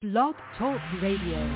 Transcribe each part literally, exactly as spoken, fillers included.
Blog Talk Radio.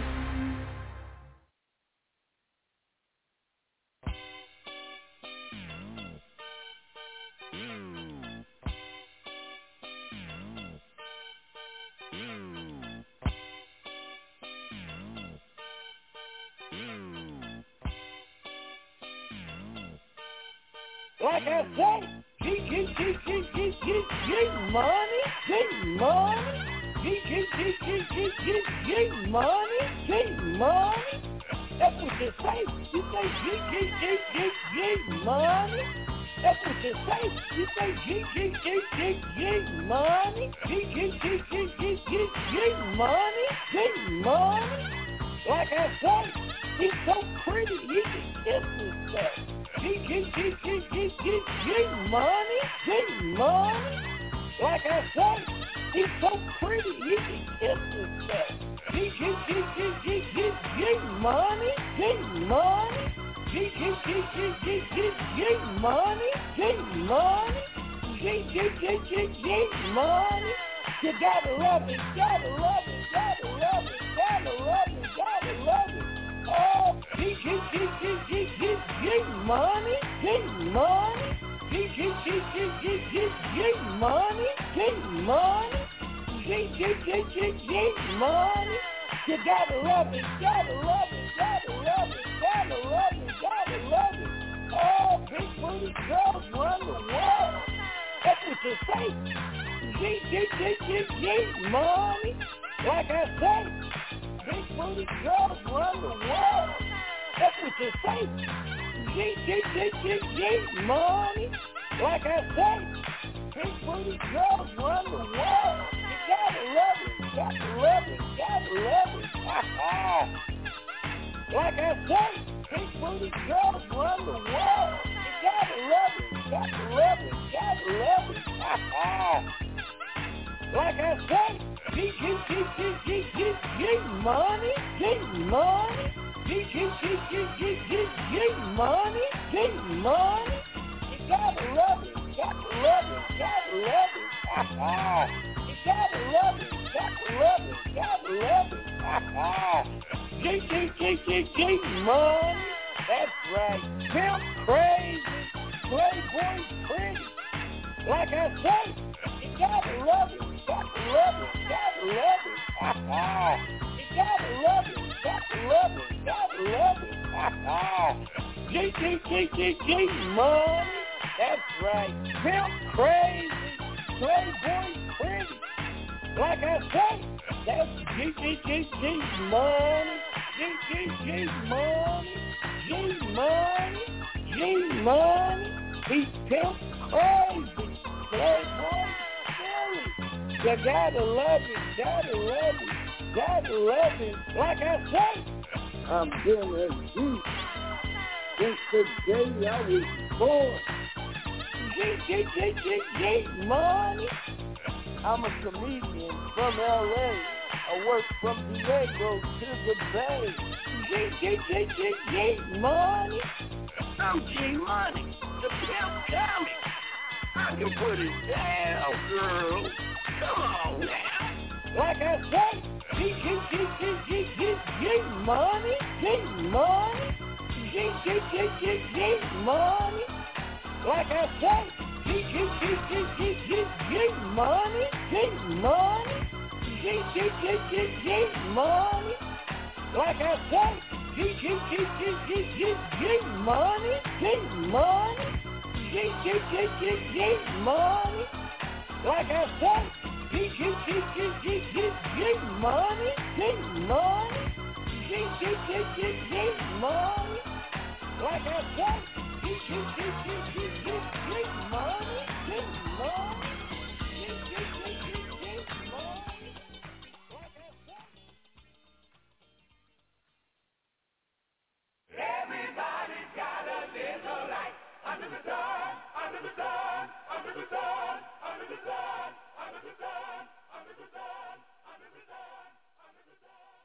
Like I say, get, get, get, get, get, get, get money, get money. Get, get, get, get, get, get, get money, get money. That's what you say. You say get, get, get, get, get money. That's what you say. You say get, get, get, get, get money. Get, get, get, get, get, get, get money, get money. Like I say, he's so pretty, he can kiss himself. Get, get, get, get, get, get, get money, get money. Like I say, he's so pretty, he can kiss himself. Get, get, get, get, get, get, get money, get money. Get, get, get, get, get, get, get money, get money. Get, get, get, get, get money. You gotta love it, gotta love it, gotta love it, gotta love it, gotta love it. Oh, get, get, get, get, get, get, get money, get money. Get, get, get, get, get, get, get money, get money. Get, get, get, get, get money. You gotta love it, gotta love it, gotta love it, gotta love it, gotta love it. Oh, big booty girls run the world. That's what you say. Get, get, get, get, get money. Like I say, big booty girls run the world. That's what you say. Get, get, get, get, get money. Like I say, big booty girls run the world. You gotta love it, gotta love it, gotta love it. Like I say, big booty girls run the world. You gotta love it, gotta love it, gotta love it. Like I say, get, get, get, get, get, get, get money, get money. Get, get, get, get, get, get, get money, get money. You gotta love it, gotta love it, gotta love it. You gotta love it, gotta love it, gotta love it. Get, get, get, get, get money. That's right. Pimp crazy, playboy pretty. Like I say, you gotta love it, gotta love it, gotta love it. You gotta love it, gotta love it, gotta love it. Get, get, get, get, get money. That's right. Pimp crazy, playboy pretty. Like I say, that's get, get, get, get money. Get, get, get money. Get money. Get money. He's pimp crazy, playboy silly. You gotta love it, gotta love it, gotta love it. Like I say, I'm doing as deep since the day I was born. Get, get, get, get, get money. I'm a comedian from L A. I work from Diego to the Bay. Get, get, get, get, get money. I'm G Money, the pimp comic. I can put it down, girl. Come on now. Like I say, get, get, get, get, get, get, get money, get money. Get, get, get, get, get money. Like I say, get, get, get, get, get, get, get money, get money. Get, get, get, get, get money. Like I say, get, get, get, get, get, get, get money, get money. Get, get, get, get, get money. Like I say, get, get, get, get, get, get, get money, get money. Get, get, get, get, get money. Like I say, get, get, get, get, get, get, get money, get money. Get, get, get, get, get money. Like I say. Everybody's got a little light under the sun, under the sun, under the sun, under the sun, under the sun, under the sun, under the sun, under the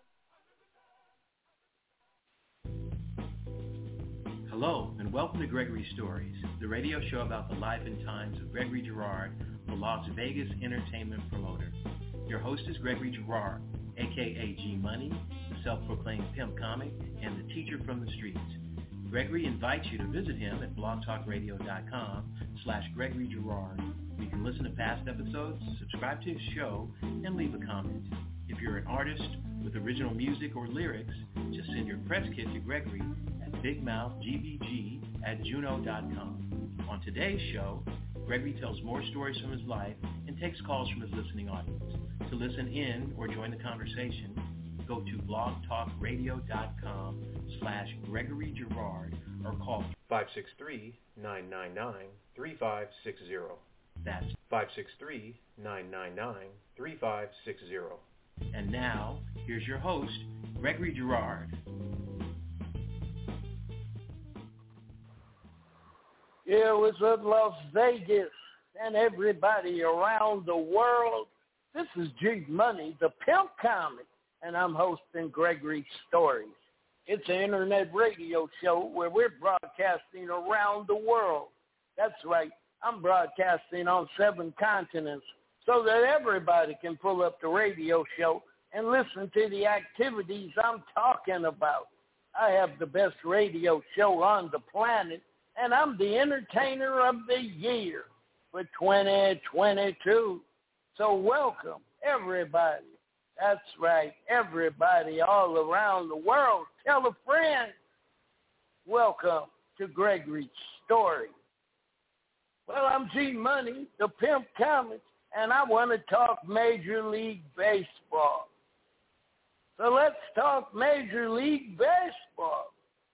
sun. Hello, and welcome to Gregory Stories, the radio show about the life and times of Gregory Girard, the Las Vegas entertainment promoter. Your host is Gregory Girard. aka G Money, the self-proclaimed pimp comic, and the teacher from the streets. Gregory invites you to visit him at blogtalkradio.com slash Gregory Girard. You can listen to past episodes, subscribe to his show, and leave a comment. If you're an artist with original music or lyrics, just send your press kit to Gregory at bigmouthgbg at juno dot com. On today's show, Gregory tells more stories from his life and takes calls from his listening audience. To listen in or join the conversation, go to blogtalkradio.com slash Gregory Girard or call five six three, nine nine nine, three five six zero. That's five six three, nine nine nine, three five six zero. And now, here's your host, Gregory Girard. Yeah, what's up, Las Vegas and everybody around the world? This is G Money, the pimp comic, and I'm hosting Gregory Stories. It's an internet radio show where we're broadcasting around the world. That's right, I'm broadcasting on seven continents so that everybody can pull up the radio show and listen to the activities I'm talking about. I have the best radio show on the planet, and I'm the entertainer of the year for twenty twenty-two. So welcome, everybody. That's right, everybody all around the world. Tell a friend. Welcome to Gregory's Story. Well, I'm G Money, the pimp comic, and I want to talk Major League Baseball. So let's talk Major League Baseball.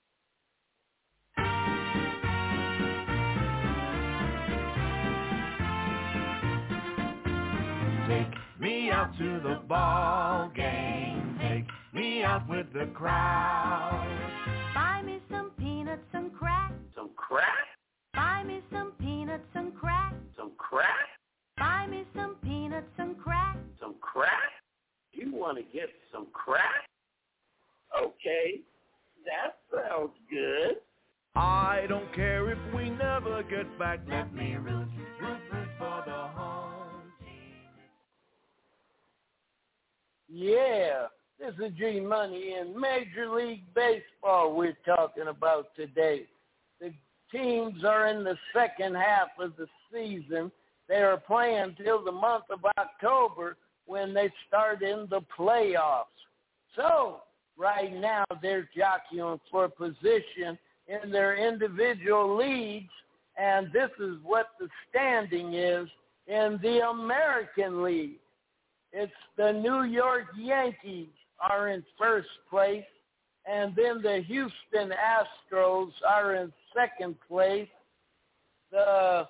Take me out to the ball game. Take me out with the crowd. Buy me some peanuts and crack. Some crack? Buy me some peanuts and crack. Some crack? Buy me some peanuts and crack. Some crack? You want to get some crack? Okay, that sounds good. I don't care if we never get back. Let me root, root, root for the home team. Yeah, this is G Money in Major League Baseball we're talking about today. The teams are in the second half of the season. They are playing till the month of October when they start in the playoffs. So, right now they're jockeying for position in their individual leagues, and this is what the standing is in the American League. It's the New York Yankees are in first place, and then the Houston Astros are in second place. The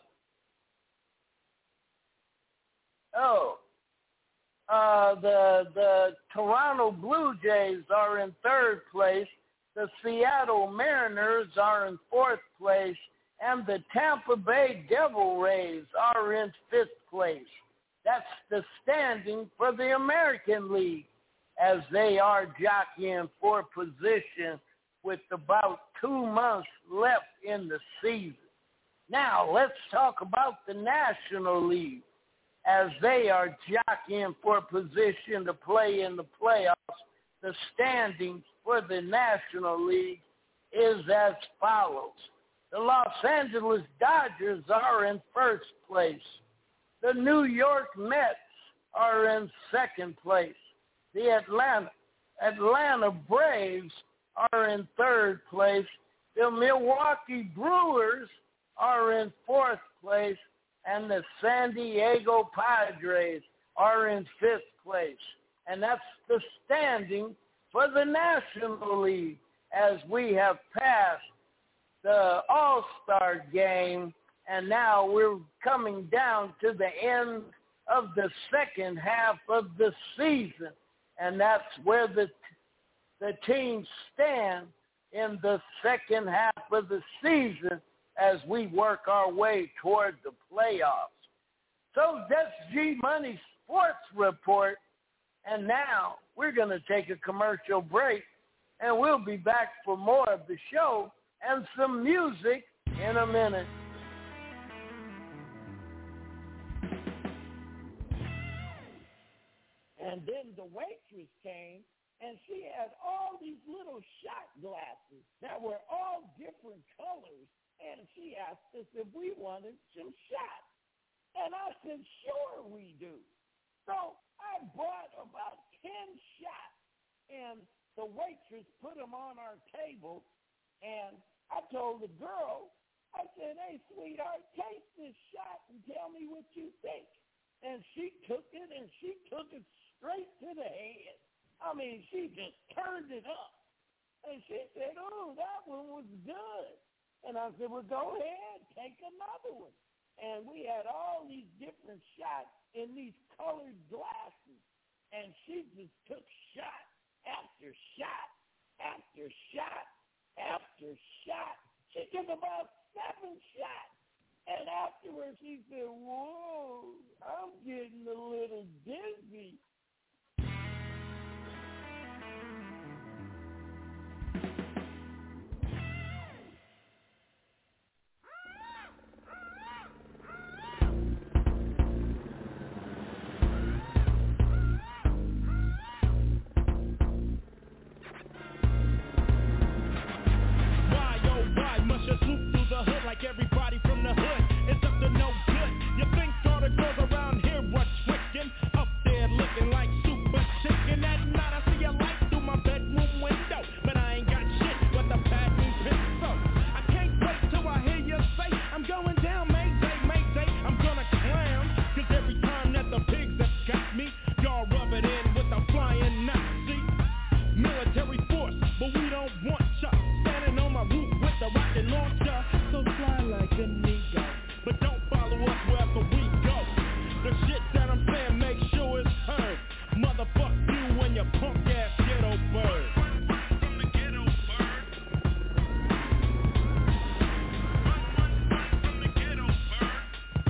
oh, uh, the the Toronto Blue Jays are in third place. The Seattle Mariners are in fourth place, and the Tampa Bay Devil Rays are in fifth place. That's the standing for the American League, as they are jockeying for position with about two months left in the season. Now, let's talk about the National League, as they are jockeying for position to play in the playoffs. The standings for the National League is as follows. The Los Angeles Dodgers are in first place. The New York Mets are in second place. The Atlanta, Atlanta Braves are in third place. The Milwaukee Brewers are in fourth place. And the San Diego Padres are in fifth place. And that's the standing for the National League, as we have passed the All-Star game, and now we're coming down to the end of the second half of the season, and that's where the the teams stand in the second half of the season as we work our way toward the playoffs. So that's G Money Sports Report, and now we're going to take a commercial break, and we'll be back for more of the show and some music in a minute. And then the waitress came, and she had all these little shot glasses that were all different colors, and she asked us if we wanted some shots. And I said, sure we do. So I bought about ten shots, and the waitress put them on our table, and I told the girl, I said, hey, sweetheart, taste this shot and tell me what you think. And she took it, and she took it straight to the head. I mean, she just turned it up. And she said, oh, that one was good. And I said, well, go ahead, take another one. And we had all these different shots in these colored glasses. And she just took shot after shot after shot after shot. She took about seven shots. And afterwards she said, whoa, I'm getting a little dizzy. Like everybody from the hood, it's up to no good. You think all the girls around here are tricking? Up there looking like super chicken. At night I see a light through my bedroom window, but I ain't got shit but the patent pencil. I can't wait till I hear you say, I'm going down, Mayday, Mayday. I'm gonna clown, cause every time that the pigs have got me, y'all rub it in with a flying Nazi. Military force, but we don't want ya. Standing on my roof with the rocket launcher. So fly like a nigga, but don't follow us wherever we go. The shit that I'm saying, make sure it's heard. Motherfuck you and your punk ass ghetto bird. Run, run from the ghetto bird. Run, run, run from the ghetto bird.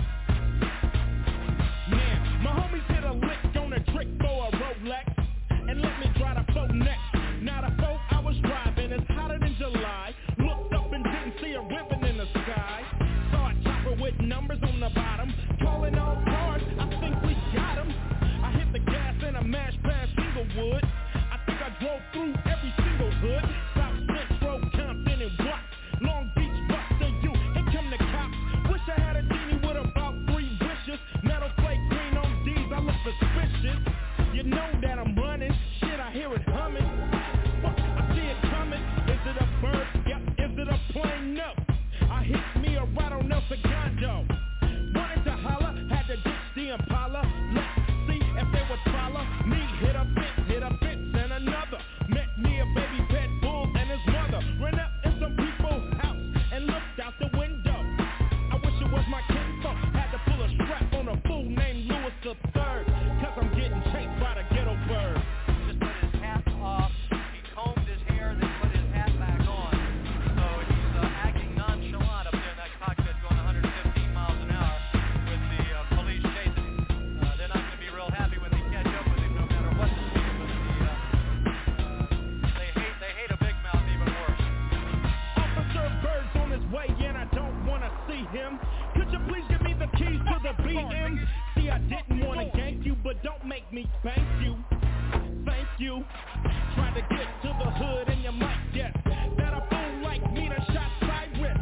Now, my homies hit a lick on a trick for a Rolex, and let me try the phone next. Now the phone I was driving is hotter than July. Looked up and didn't see a ribbon in the sky. Saw a chopper with numbers on the bottom. Calling all cars, I think we got them. I hit the gas and I mashed past Inglewood. I think I drove through every single hood. South Central, Compton and Watts. Long Beach, Buster, you. Here come the cops. Wish I had a genie with about three wishes. Metal plate green on D's, I look suspicious. You know that I'm running. Shit, I hear it humming. Fuck, I see it coming. Is it a bird? Yep. Is it a plane? No. I hit me a right on El Segundo. Wanted to holler, had to ditch the Impala. Let's see if they would follow me. Hit a fence, hit a fence and another. Met me a baby pet bull and his mother. Ran up in some people's house and looked out the window. I wish it was my kinfolk. Had to pull a strap on a fool named Louis the Third. Cause I'm getting chased by the ghetto bird. Just put his hat off. He combed his hair, then put his hat back on. So he's uh, acting nonchalant up there in that cockpit going one hundred fifteen miles an hour with the uh, police chasing him. Uh, they're not going to be real happy when they catch up with him no matter what the speed. But the, uh, uh, they hate they hate a big mouth even worse. Officer Bird's on his way in, I don't want to see him. Could you please give me the keys to the B M? See, I didn't want to gank you, but don't make me thank you. Thank you. Trying to get to the hood and you might guess that a fool like me done shot Cyrus.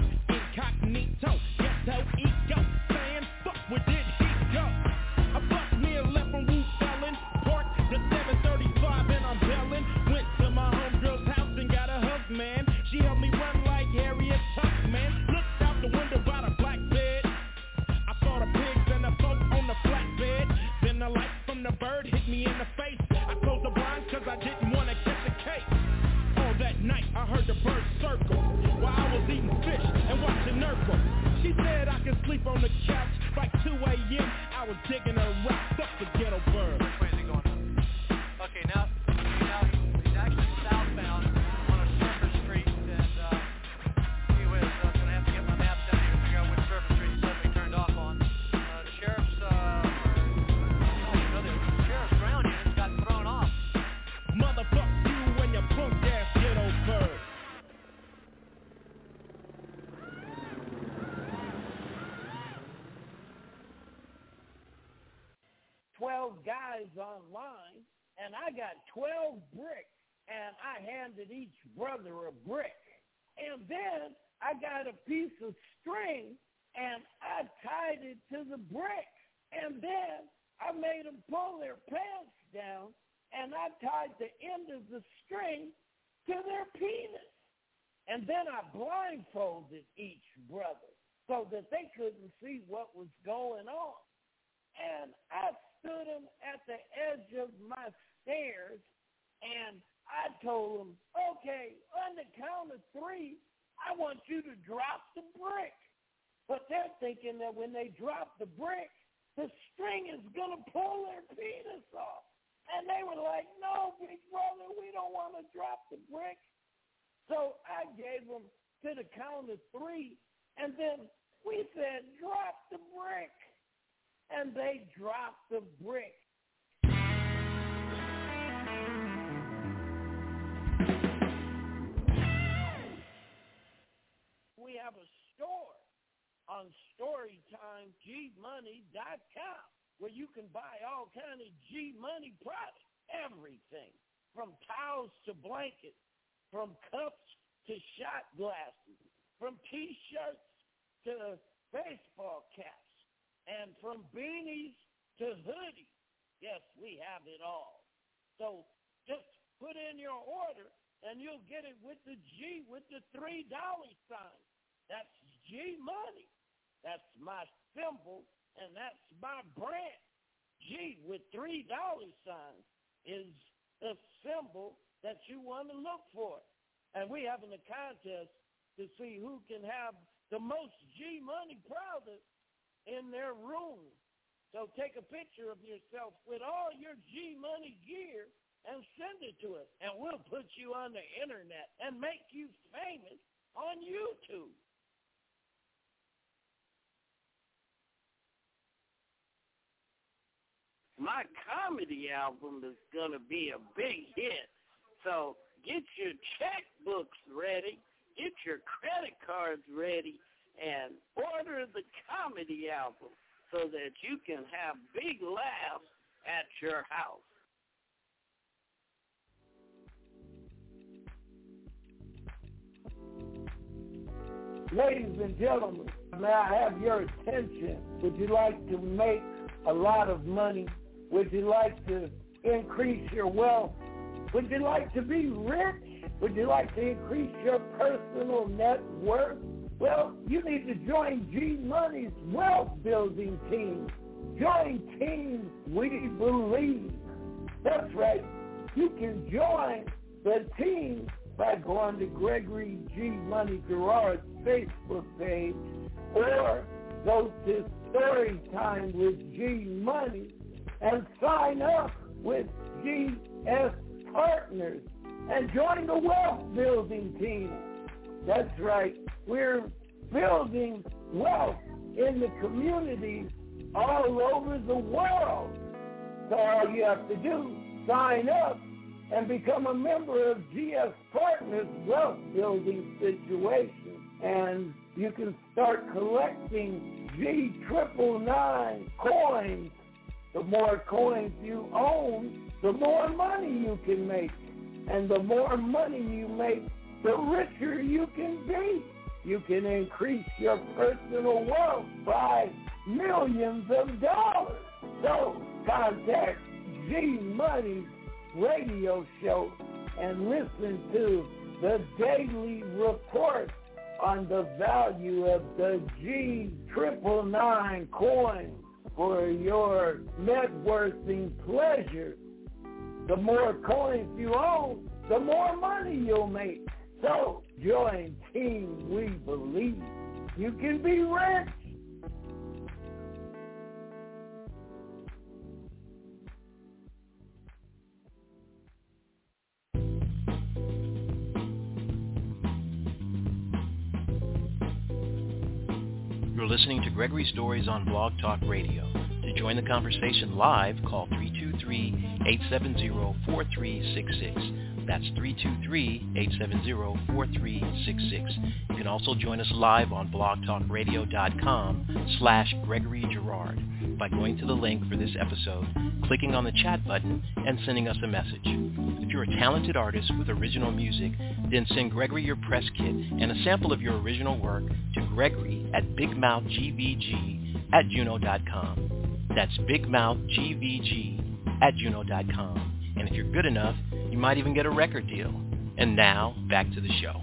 Incognito, ghetto ego, saying fuck where did he go? I bust me a left from Wu Felon, parked the seven thirty-five and I'm belling. Went to my homegirl's house and got a hug, man. She helped me run like Harriet Tubman. Looked out the window by the black bed. I saw the pigs and the boat on the flatbed. Then the light from the bird hit me in the face. I closed the blinds cause I didn't want to catch a online, and I got twelve bricks, and I handed each brother a brick. And then I got a piece of string, and I tied it to the brick. And then I made them pull their pants down, and I tied the end of the string to their penis. And then I blindfolded each brother so that they couldn't see what was going on. And I stood them at the edge of my stairs, and I told them, okay, on the count of three, I want you to drop the brick. But they're thinking that when they drop the brick, the string is going to pull their penis off. And they were like, no, big brother, we don't want to drop the brick. So I gave them to the count of three, and then we said, drop the brick. And they dropped the brick. We have a store on storytime g money dot com where you can buy all kind of G-Money products, everything, from towels to blankets, from cups to shot glasses, from T-shirts to baseball caps, and from beanies to hoodies. Yes, we have it all. So just put in your order, and you'll get it with the G, with the three dollar sign. That's G-Money. That's my symbol, and that's my brand. G with three dollar signs is the symbol that you want to look for. And we're having a contest to see who can have the most G-Money products in their room. So take a picture of yourself with all your G-Money gear and send it to us, and we'll put you on the internet and make you famous on YouTube. My comedy album is going to be a big hit, so get your checkbooks ready, get your credit cards ready, and order the comedy album so that you can have big laughs at your house. Ladies and gentlemen, may I have your attention? Would you like to make a lot of money? Would you like to increase your wealth? Would you like to be rich? Would you like to increase your personal net worth? Well, you need to join G-Money's wealth building team. Join Team We Believe. That's right. You can join the team by going to Gregory G. Money Gerard's Facebook page, or go to Storytime with G Money and sign up with G S Partners and join the wealth building team. That's right. We're building wealth in the communities all over the world. So all you have to do, sign up and become a member of G S Partners Wealth Building Situation. And you can start collecting G triple nine coins. The more coins you own, the more money you can make. And the more money you make, the richer you can be. You can increase your personal wealth by millions of dollars. So contact G-Money's radio show and listen to the daily report on the value of the G triple nine coin for your net worthing pleasure. The more coins you own, the more money you'll make. So join Team We Believe. You can be rich. You're listening to Gregory Stories on Blog Talk Radio. To join the conversation live, call three two three, eight seven zero, four three six six. That's three two three, eight seven zero, four three six six. You can also join us live on blogtalkradio.com slash Gregory Girard by going to the link for this episode, clicking on the chat button, and sending us a message. If you're a talented artist with original music, then send Gregory your press kit and a sample of your original work to Gregory at bigmouthgvg at juno dot com. That's bigmouthgvg at juno dot com. And if you're good enough, you might even get a record deal. And now, back to the show.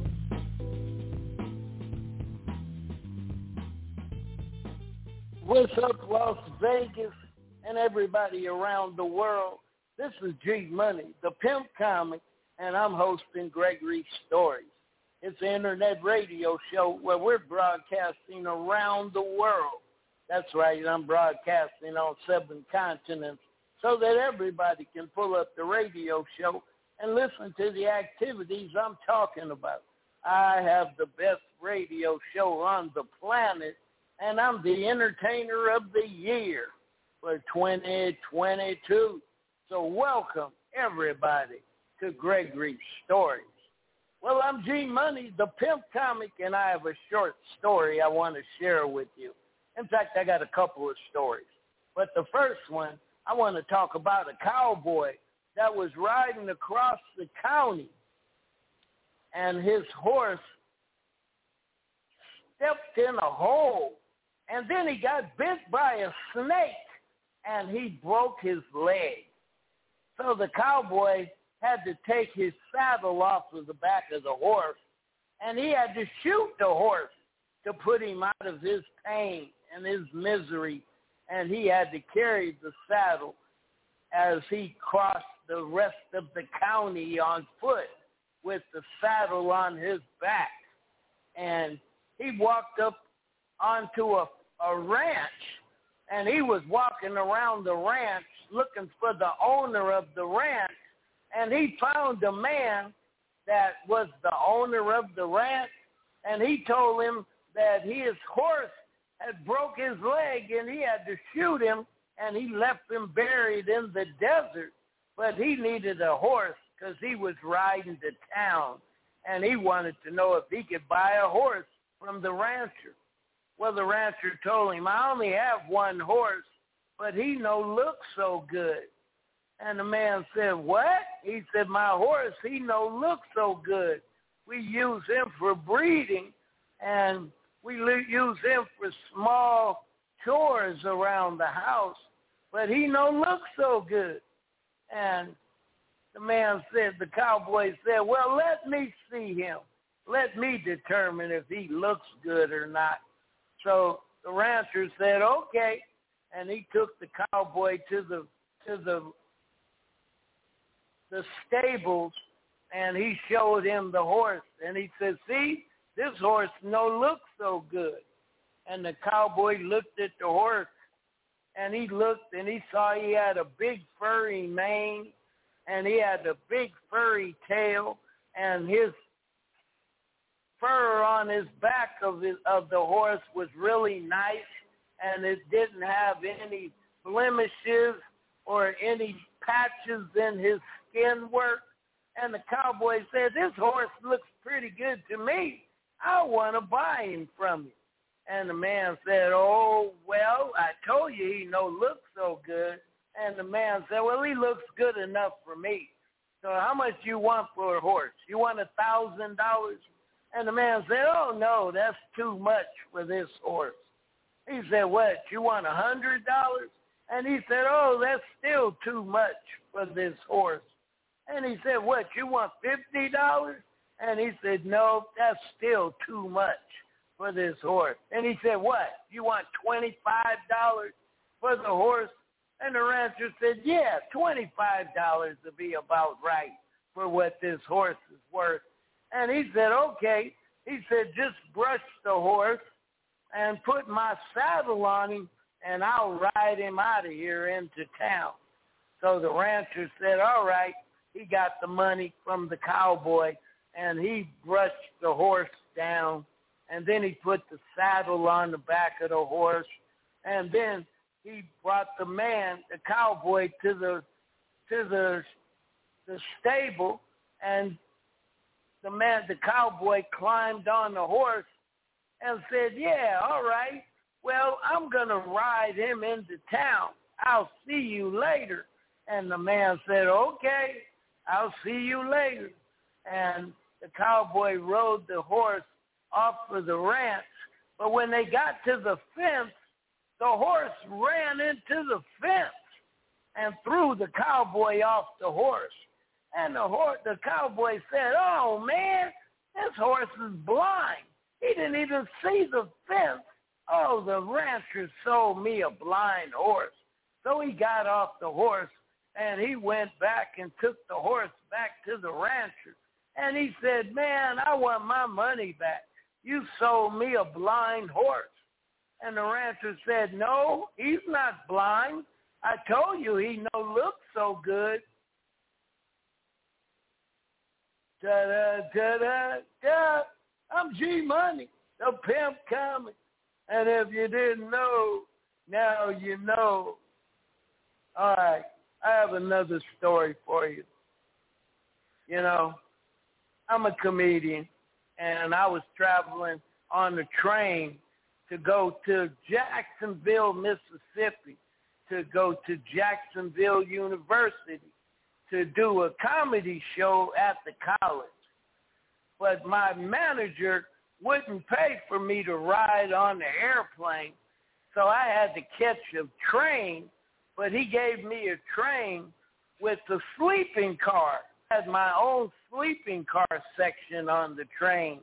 What's up, Las Vegas and everybody around the world? This is G Money, the Pimp Comic, and I'm hosting Gregory Stories. It's an internet radio show where we're broadcasting around the world. That's right, I'm broadcasting on seven continents so that everybody can pull up the radio show and listen to the activities I'm talking about. I have the best radio show on the planet, and I'm the entertainer of the year for twenty twenty-two. So welcome, everybody, to Gregory Stories. Well, I'm G Money, the Pimp Comic, and I have a short story I want to share with you. In fact, I got a couple of stories. But the first one, I want to talk about a cowboy that was riding across the county, and his horse stepped in a hole, and then he got bit by a snake, and he broke his leg. So the cowboy had to take his saddle off of the back of the horse, and he had to shoot the horse to put him out of his pain and his misery, and he had to carry the saddle as he crossed the rest of the county on foot with the saddle on his back. And he walked up onto a, a ranch, and he was walking around the ranch looking for the owner of the ranch, and he found a man that was the owner of the ranch, and he told him that his horse had broke his leg and he had to shoot him, and he left him buried in the desert, but he needed a horse because he was riding to town, and he wanted to know if he could buy a horse from the rancher. Well, the rancher told him, I only have one horse, but he no look so good. And the man said, what? He said, my horse, he no look so good. We use him for breeding, and we use him for small chores around the house, but he no look so good. And the man said, the cowboy said, well, let me see him. Let me determine if he looks good or not. So the rancher said, okay. And he took the cowboy to the to the the stables, and he showed him the horse. And he said, see, this horse no look so good. And the cowboy looked at the horse, and he looked, and he saw he had a big furry mane, and he had a big furry tail, and his fur on his back of his, of the horse was really nice, and it didn't have any blemishes or any patches in his skin work. And the cowboy said, this horse looks pretty good to me. I want to buy him from you. And the man said, oh, well, I told you he no look so good. And the man said, well, he looks good enough for me. So how much you want for a horse? You want a thousand dollars? And the man said, oh, no, that's too much for this horse. He said, what, you want a hundred dollars? And he said, oh, that's still too much for this horse. And he said, what, you want fifty dollars? And he said, no, that's still too much for this horse. And he said, what, you want twenty-five dollars for the horse? And the rancher said, yeah, twenty-five dollars would be about right for what this horse is worth. And he said, okay. He said, just brush the horse and put my saddle on him, and I'll ride him out of here into town. So the rancher said, all right. He got the money from the cowboy, and he brushed the horse down, and then he put the saddle on the back of the horse, and then he brought the man, the cowboy, to the to the the stable, And the man, the cowboy, climbed on the horse and said, yeah, all right. Well, I'm going to ride him into town. I'll see you later. And the man said, okay, I'll see you later. And the cowboy rode the horse off of the ranch. But when they got to the fence, the horse ran into the fence and threw the cowboy off the horse. And the horse, the cowboy said, oh, man, this horse is blind. He didn't even see the fence. Oh, the rancher sold me a blind horse. So he got off the horse, and he went back and took the horse back to the rancher. And he said, man, I want my money back. You sold me a blind horse. And the rancher said, no, he's not blind. I told you he no look so good. Da-da, da-da, da. I'm G-Money, the pimp coming. And if you didn't know, now you know. All right, I have another story for you. You know, I'm a comedian, and I was traveling on the train to go to Jacksonville, Mississippi, to go to Jacksonville University to do a comedy show at the college. But my manager wouldn't pay for me to ride on the airplane, so I had to catch a train, but he gave me a train with a sleeping car. I had my own sleeping car section on the train,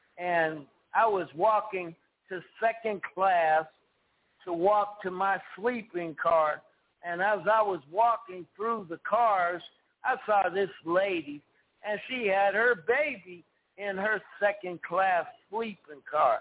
and I was walking to second class to walk to my sleeping car, and as I was walking through the cars, I saw this lady, and she had her baby in her second class sleeping car.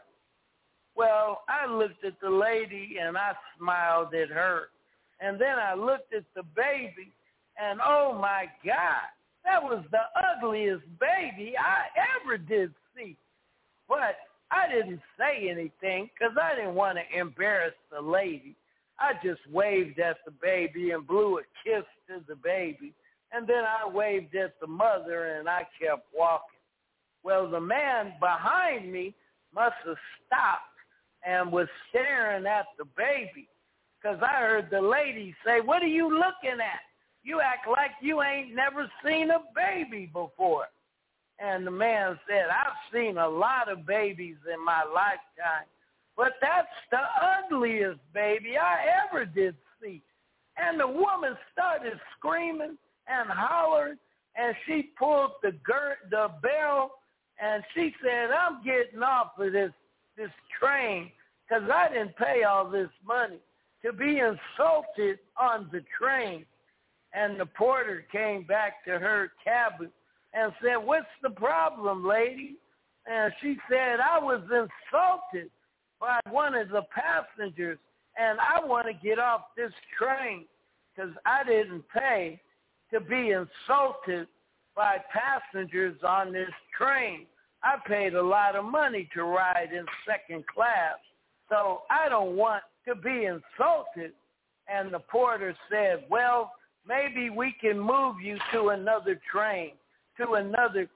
Well, I looked at the lady and I smiled at her. And then I looked at the baby and oh my God, that was the ugliest baby I ever did see. But I didn't say anything because I didn't want to embarrass the lady. I just waved at the baby and blew a kiss to the baby. And then I waved at the mother and I kept walking. Well, the man behind me must have stopped and was staring at the baby because I heard the lady say, what are you looking at? You act like you ain't never seen a baby before. And the man said, I've seen a lot of babies in my lifetime, but that's the ugliest baby I ever did see. And the woman started screaming and hollering, and she pulled the gir- the bell, and she said, I'm getting off of this, this train because I didn't pay all this money to be insulted on the train. And the porter came back to her cabin and said, what's the problem, lady? And she said, I was insulted by one of the passengers, and I want to get off this train because I didn't pay to be insulted by passengers on this train. I paid a lot of money to ride in second class, so I don't want to be insulted. And the porter said, well, maybe we can move you to another train, to another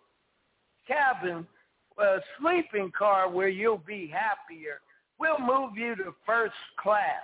cabin, a sleeping car where you'll be happier. We'll move you to first class,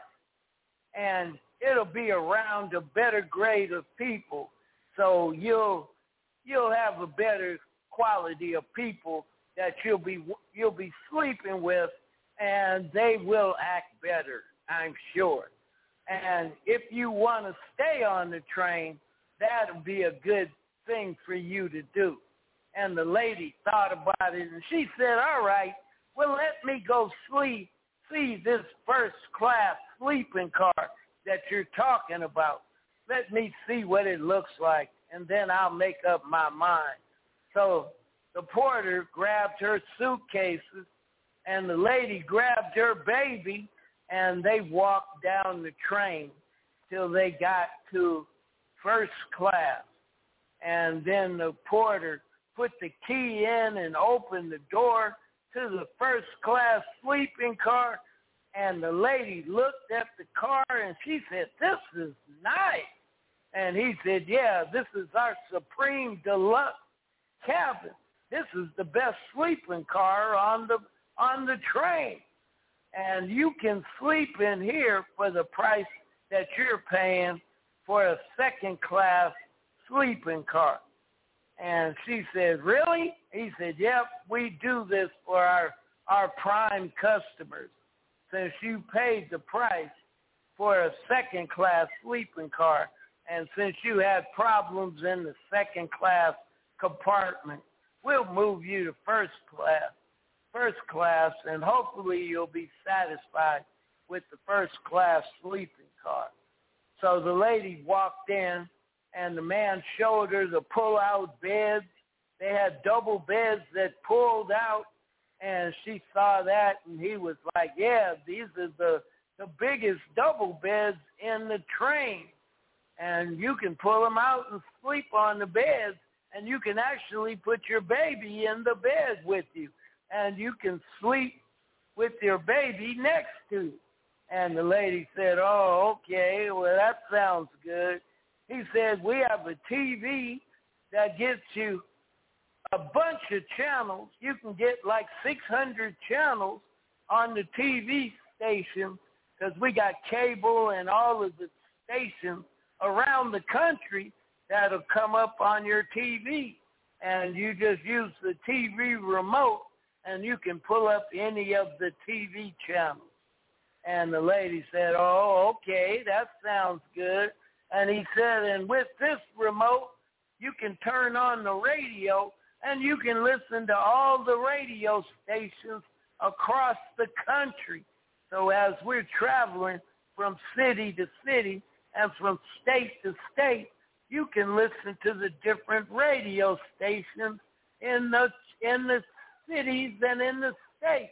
and it'll be around a better grade of people, so you'll you'll have a better quality of people that you'll be you'll be sleeping with, and they will act better, I'm sure. And if you want to stay on the train, that'll be a good thing for you to do. And the lady thought about it, and she said, all right, well, let me go sleep, see this first class sleeping car that you're talking about. Let me see what it looks like, and then I'll make up my mind. So the porter grabbed her suitcases, and the lady grabbed her baby, and they walked down the train till they got to first class. And then the porter put the key in and opened the door to the first class sleeping car, and the lady looked at the car, and she said, this is nice. And he said, yeah, this is our Supreme Deluxe. cabin. This is the best sleeping car on the on the train. And you can sleep in here for the price that you're paying for a second-class sleeping car. And she said, really? He said, yep, we do this for our, our prime customers. Since you paid the price for a second-class sleeping car, and since you had problems in the second-class compartment, we'll move you to first class. first class, and hopefully you'll be satisfied with the first class sleeping car. So the lady walked in, and the man showed her the pull-out beds. They had double beds that pulled out, and she saw that, and he was like, yeah, these are the, the biggest double beds in the train. And you can pull them out and sleep on the beds, and you can actually put your baby in the bed with you. And you can sleep with your baby next to you. And the lady said, oh, okay, well, that sounds good. He said, we have a T V that gets you a bunch of channels. You can get like six hundred channels on the T V station because we got cable and all of the stations around the country that'll come up on your T V. And you just use the T V remote, and you can pull up any of the T V channels. And the lady said, oh, okay, that sounds good. And he said, and with this remote, you can turn on the radio, and you can listen to all the radio stations across the country. So as we're traveling from city to city and from state to state, you can listen to the different radio stations in the in the cities and in the states.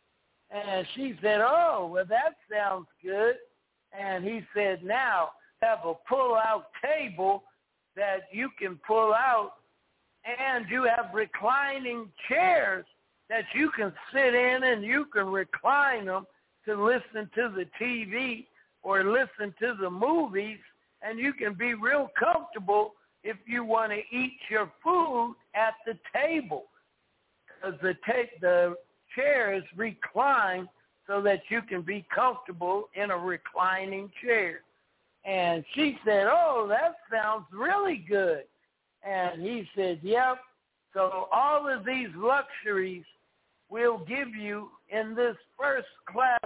And she said, oh, well, that sounds good. And he said, now have a pull-out table that you can pull out, and you have reclining chairs that you can sit in, and you can recline them to listen to the T V or listen to the movies, and you can be real comfortable if you want to eat your food at the table. Because the, ta- the chairs recline so that you can be comfortable in a reclining chair. And she said, oh, that sounds really good. And he said, yep. So all of these luxuries we'll give you in this first class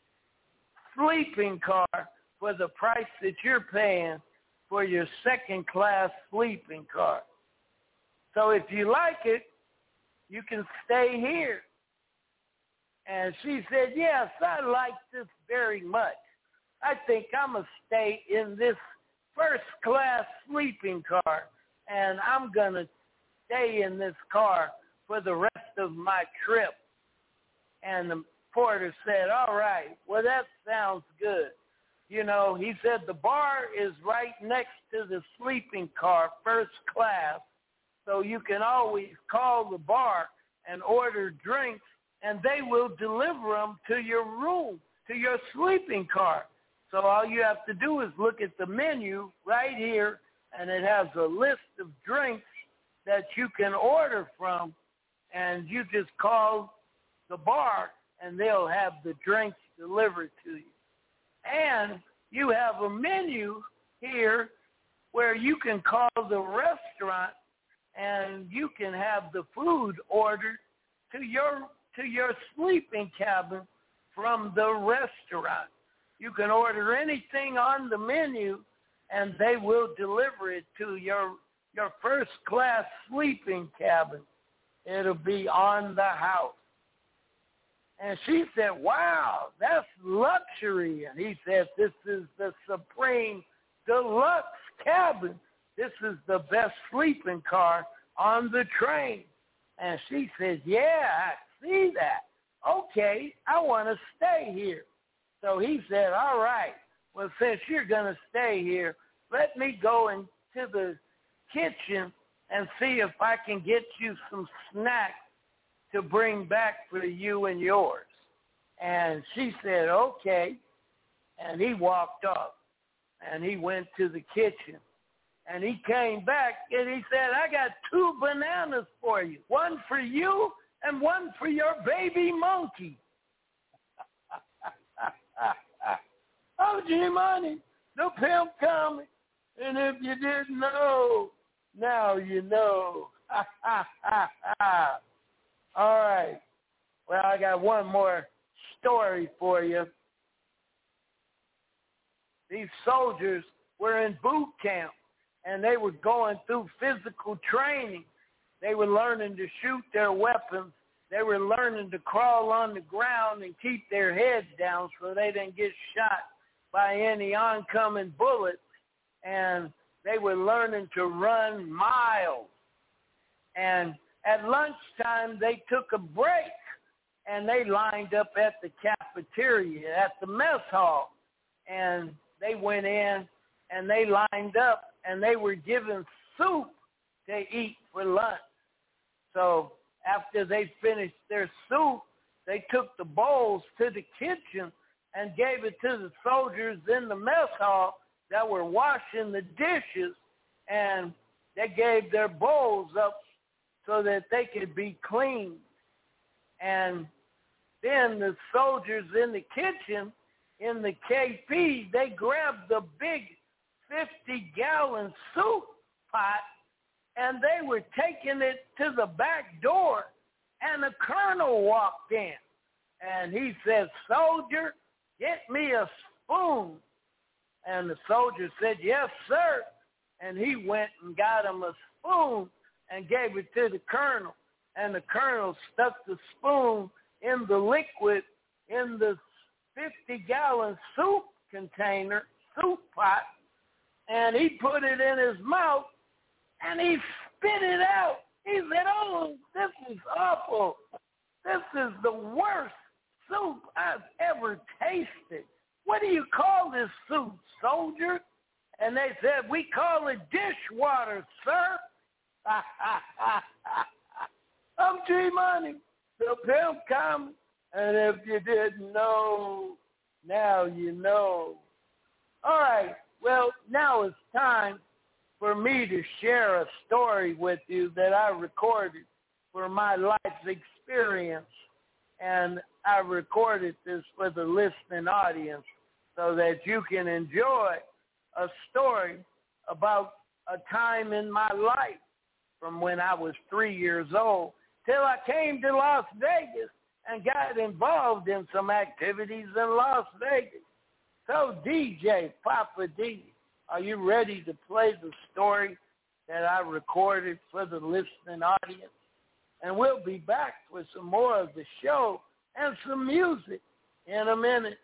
sleeping car for the price that you're paying for your second class sleeping car. So if you like it, you can stay here. And she said, yes, I like this very much. I think I'm going to stay in this first-class sleeping car, and I'm going to stay in this car for the rest of my trip. And the porter said, all right, well, that sounds good. You know, he said the bar is right next to the sleeping car, first class, so you can always call the bar and order drinks, and they will deliver them to your room, to your sleeping car. So all you have to do is look at the menu right here, and it has a list of drinks that you can order from, and you just call the bar, and they'll have the drinks delivered to you. And you have a menu here where you can call the restaurant, and you can have the food ordered to your to your sleeping cabin from the restaurant. You can order anything on the menu, and they will deliver it to your your first class sleeping cabin. It'll be on the house. And she said, wow, that's luxury. And he said, this is the Supreme Deluxe cabin. This is the best sleeping car on the train. And she said, yeah, I see that. Okay, I want to stay here. So he said, all right, well, since you're going to stay here, let me go into the kitchen and see if I can get you some snacks to bring back for you and yours. And she said, okay. And he walked up, and he went to the kitchen. And he came back and he said, I got two bananas for you, one for you and one for your baby monkey. Oh, G-Money, the pimp coming. And if you didn't know, now you know. All right. Well, I got one more story for you. These soldiers were in boot camp, and they were going through physical training. They were learning to shoot their weapons. They were learning to crawl on the ground and keep their heads down so they didn't get shot by any oncoming bullets. And they were learning to run miles. And at lunchtime, they took a break, and they lined up at the cafeteria, at the mess hall. And they went in, and they lined up, and they were given soup to eat for lunch. So after they finished their soup, they took the bowls to the kitchen and gave it to the soldiers in the mess hall that were washing the dishes, and they gave their bowls up so that they could be cleaned. And then the soldiers in the kitchen, in the K P, they grabbed the big fifty-gallon soup pot, and they were taking it to the back door, and the colonel walked in. And he said, soldier, get me a spoon. And the soldier said, yes, sir. And he went and got him a spoon and gave it to the colonel. And the colonel stuck the spoon in the liquid in the fifty-gallon soup container, soup pot, and he put it in his mouth, and he spit it out. He said, oh, this is awful. This is the worst soup I've ever tasted. What do you call this soup, soldier? And they said, we call it dishwater, sir. I'm G-Money, the pimp coming. And if you didn't know, now you know. All right, well, now it's time for me to share a story with you that I recorded for my life's experience. And I recorded this for the listening audience so that you can enjoy a story about a time in my life from when I was three years old till I came to Las Vegas and got involved in some activities in Las Vegas. So, D J Papa D, are you ready to play the story that I recorded for the listening audience? And we'll be back with some more of the show and some music in a minute.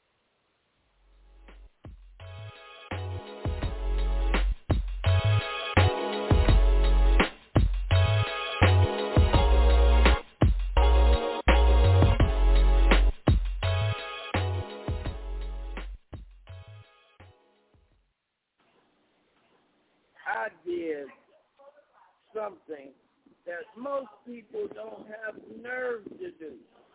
I did something that most people don't have nerve to do.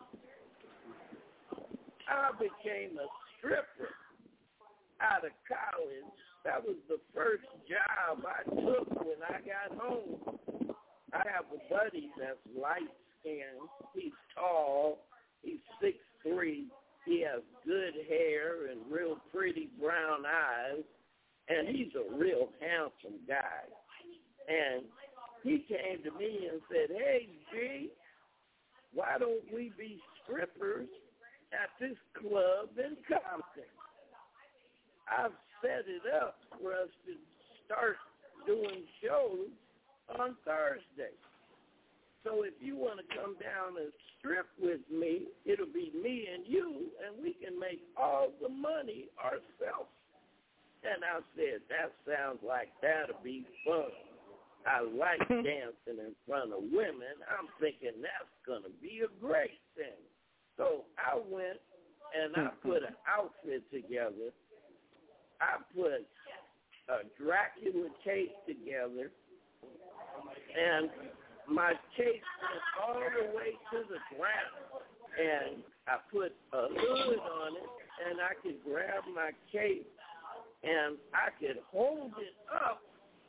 I became a stripper out of college. That was the first job I took when I got home. I have a buddy that's light-skinned. He's tall. He's six three. He has good hair and real pretty brown eyes. And he's a real handsome guy. And he came to me and said, hey, G, why don't we be strippers at this club in Compton? I've set it up for us to start doing shows on Thursday. So if you want to come down and strip with me, it'll be me and you, and we can make all the money ourselves. And I said, that sounds like that'll be fun. I like dancing in front of women. I'm thinking that's going to be a great thing. So I went and I put an outfit together. I put a Dracula cape together, and my cape went all the way to the ground. And I put a hood on it, and I could grab my cape, and I could hold it up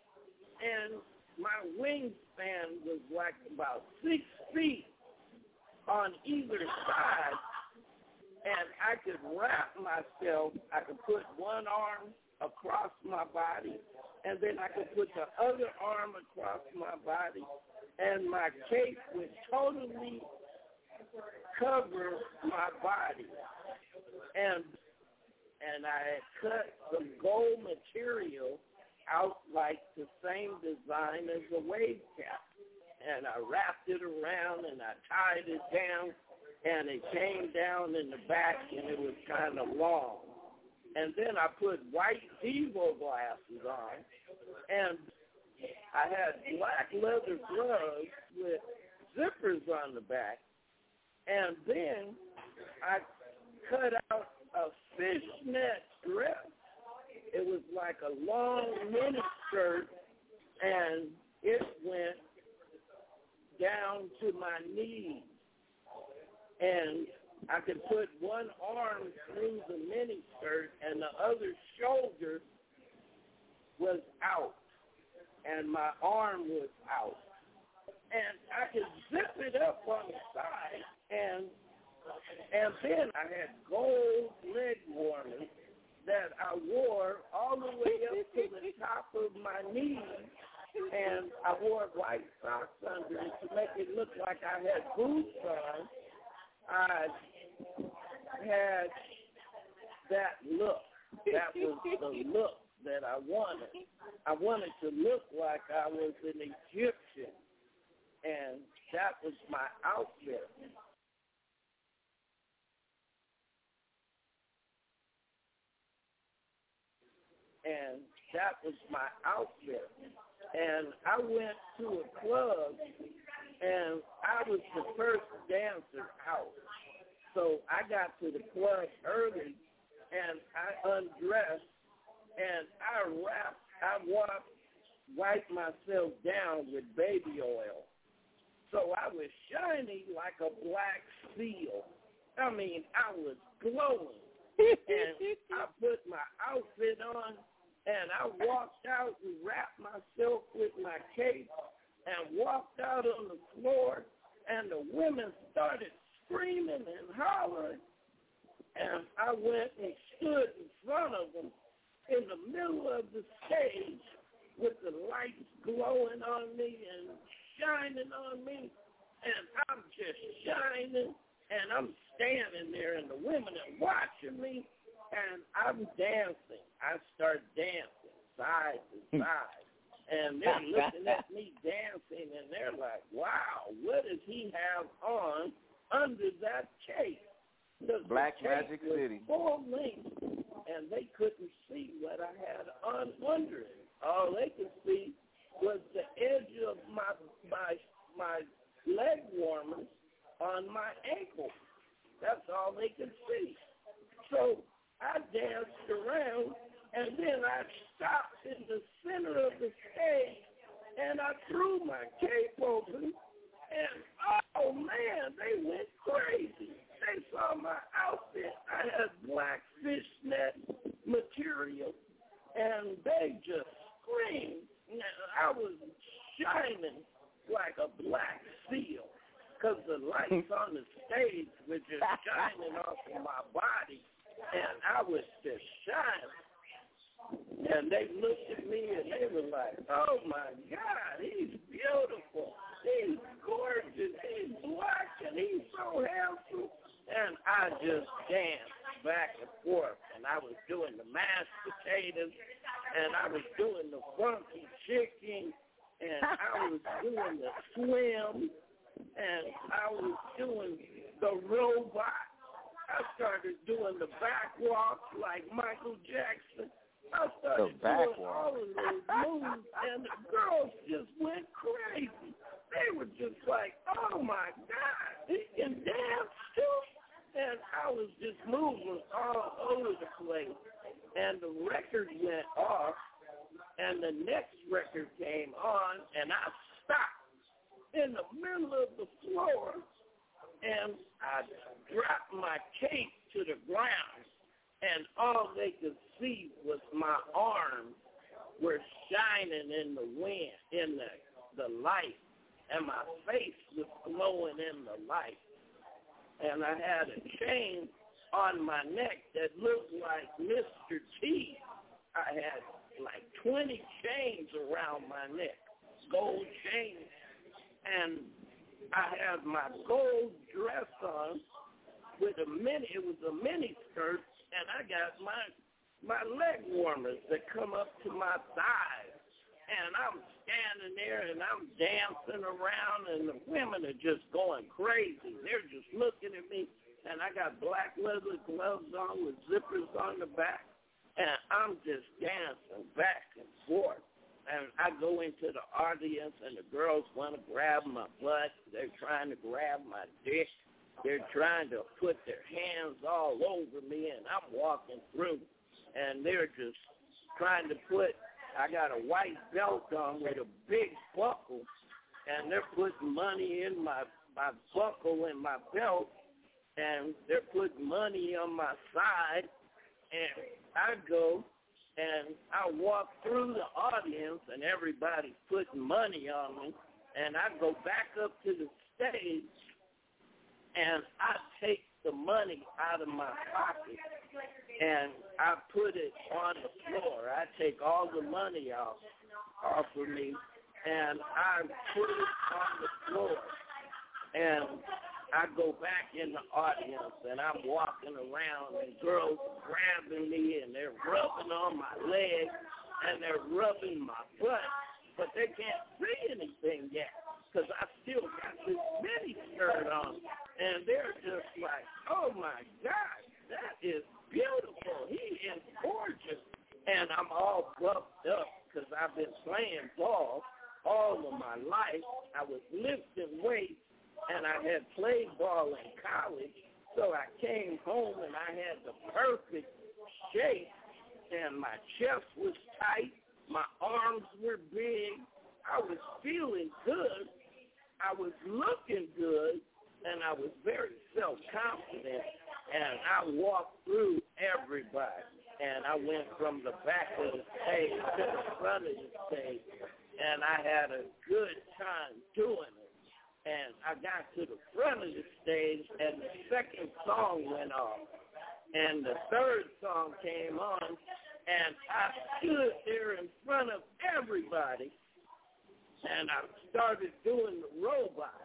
and my wingspan was like about six feet on either side, and I could wrap myself. I could put one arm across my body, and then I could put the other arm across my body, and my cape would totally cover my body. And and I had cut some gold material out like the same design as a wave cap. And I wrapped it around and I tied it down, and it came down in the back, and it was kind of long. And then I put white Devo glasses on, and I had black leather gloves with zippers on the back. And then I cut out a fishnet dress. It was like a long mini skirt, and it went down to my knees. And I could put one arm through the mini skirt, and the other shoulder was out, and my arm was out. And I could zip it up on the side, and and then I had gold leg warmers that I wore all the way up to the top of my knees, and I wore white socks under it to make it look like I had boots on. I had that look. That was the look that I wanted. I wanted to look like I was an Egyptian, and that was my outfit. And that was my outfit. And I went to a club, and I was the first dancer out. So I got to the club early, and I undressed, and I wrapped, I wiped, wiped myself down with baby oil. So I was shiny like a black seal. I mean, I was glowing. And I put my outfit on, and I walked out and wrapped myself with my cape and walked out on the floor, and the women started screaming and hollering. And I went and stood in front of them in the middle of the stage with the lights glowing on me and shining on me. And I'm just shining, and I'm standing there, and the women are watching me, and I'm dancing. I start dancing side to side, and they're looking at me dancing, and they're like, wow, what does he have on under that cape? Black Magic City. Full length, and they couldn't see what I had on under it. All they could see was the edge of my my my leg warmers on my ankle. That's all they could see. So I danced around, and then I stopped in the center of the stage, and I threw my cape open, and oh man, they went crazy. They saw my outfit. I had black fishnet material, and they just screamed. I was shining like a black seal because the lights on the stage were just shining off of my body, and I was just shining. And they looked at me, and they were like, oh, my God, he's beautiful. He's gorgeous. He's black, and he's so handsome. And I just danced back and forth, and I was doing the mashed potatoes, and I was doing the funky chicken, and I was doing the swim, and I was doing the robot. I started doing the backwalks like Michael Jackson. I started doing all of those moves, and the girls just went crazy. They were just like, oh, my God, he can dance, too? And I was just moving all over the place. And the record went off, and the next record came on, and I stopped in the middle of the floor, and I dropped my cape to the ground, and all they could see was my arms were shining in the wind, in the, the light, and my face was glowing in the light. And I had a chain on my neck that looked like Mister T. I had like twenty chains around my neck, gold chains. And I had my gold dress on with a mini, it was a mini skirt, and I got my my leg warmers that come up to my thighs. And I'm standing there and I'm dancing around and the women are just going crazy. They're just looking at me. And I got black leather gloves on with zippers on the back. And I'm just dancing back and forth. And I go into the audience and the girls want to grab my butt. They're trying to grab my dick. They're trying to put their hands all over me and I'm walking through. And they're just trying to put, I got a white belt on with a big buckle, and they're putting money in my, my buckle and my belt, and they're putting money on my side, and I go, and I walk through the audience, and everybody's putting money on me, and I go back up to the stage, and I take the money out of my pocket, and I put it on the floor. I take all the money off, off of me, and I put it on the floor. And I go back in the audience, and I'm walking around, and girls are grabbing me, and they're rubbing on my leg, and they're rubbing my butt, but they can't see anything yet, because I still got this mini skirt on. And they're just like, oh, my God, that is beautiful. He is gorgeous. And I'm all buffed up because I've been playing ball all of my life. I was lifting weights, and I had played ball in college. So I came home, and I had the perfect shape, and my chest was tight. My arms were big. I was feeling good. I was looking good. And I was very self-confident, and I walked through everybody, and I went from the back of the stage to the front of the stage, and I had a good time doing it. And I got to the front of the stage, and the second song went off, and the third song came on, and I stood there in front of everybody, and I started doing the robot.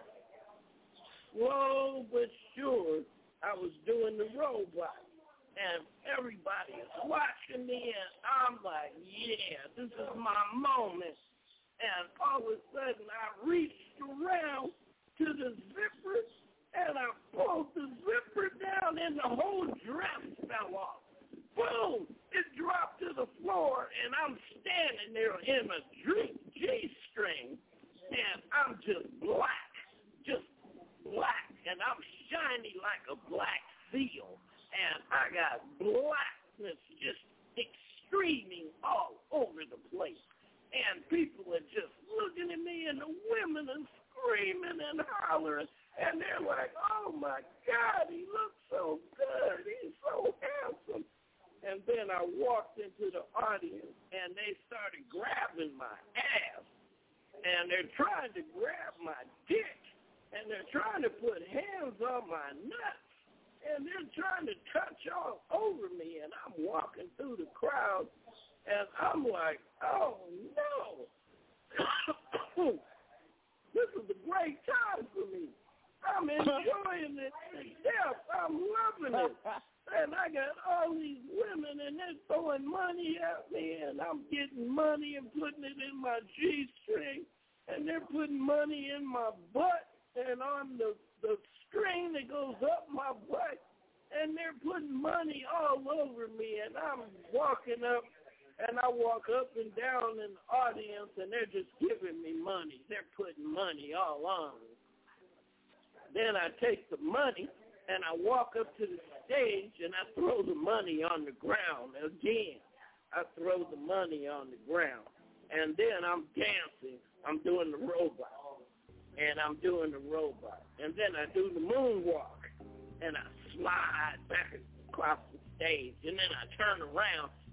Slow but sure, I was doing the robot. And everybody is watching me, and I'm like, yeah, this is my moment. And all of a sudden, I reached around to the zipper, and I pulled the zipper down, and the whole dress fell off. Boom! It dropped to the floor, and I'm standing there in a G-string, and I'm just black, just black, and I'm shiny like a black seal, and I got blackness just streaming all over the place, and people are just looking at me, and the women are screaming and hollering, and they're like, oh my God, he looks so good, he's so handsome. And then I walked into the audience, and they started grabbing my ass, and they're trying to grab my dick. And they're trying to put hands on my nuts, and they're trying to touch all over me, and I'm walking through the crowd, and I'm like, oh, no. This is a great time for me. I'm enjoying it to death. I'm loving it. And I got all these women, and they're throwing money at me, and I'm getting money and putting it in my G-string, and they're putting money in my butt. And on the, the string that goes up my butt, and they're putting money all over me, and I'm walking up, and I walk up and down in the audience, and they're just giving me money. They're putting money all on me. Then I take the money, and I walk up to the stage, and I throw the money on the ground again. I throw the money on the ground, and then I'm dancing. I'm doing the robot. And I'm doing the robot. And then I do the moonwalk. And I slide back across the stage. And then I turn around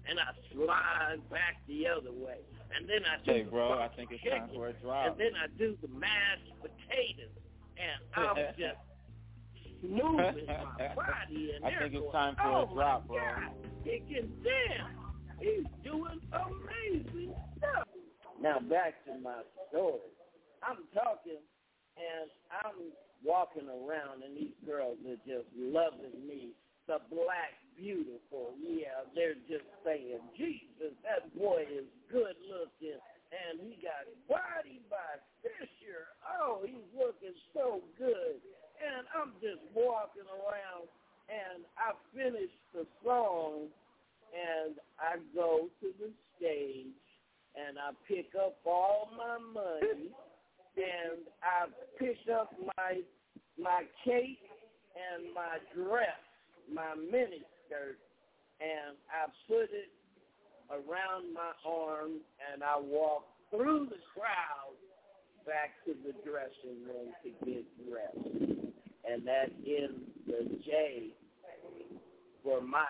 and I slide back the other way. And then I do Hey, the bro, I funky think it's chicken, time for a drop. and then I do the mashed potatoes, and I'm just moving my body, and I they're think it's going, time for oh a drop, my bro. God, he can dance. He's doing amazing stuff. Now back to my story. I'm talking, and I'm walking around, and these girls are just loving me. The black beautiful, yeah, they're just saying, Jesus, that boy is good looking, and he got body by Fisher. Oh, he's looking so good. And I'm just walking around, and I finish the song, and I go to the stage, and I pick up all my money, and I pick up my my cape and my dress, my mini skirt, and I put it around my arm, and I walk through the crowd back to the dressing room to get dressed. And that is the J for my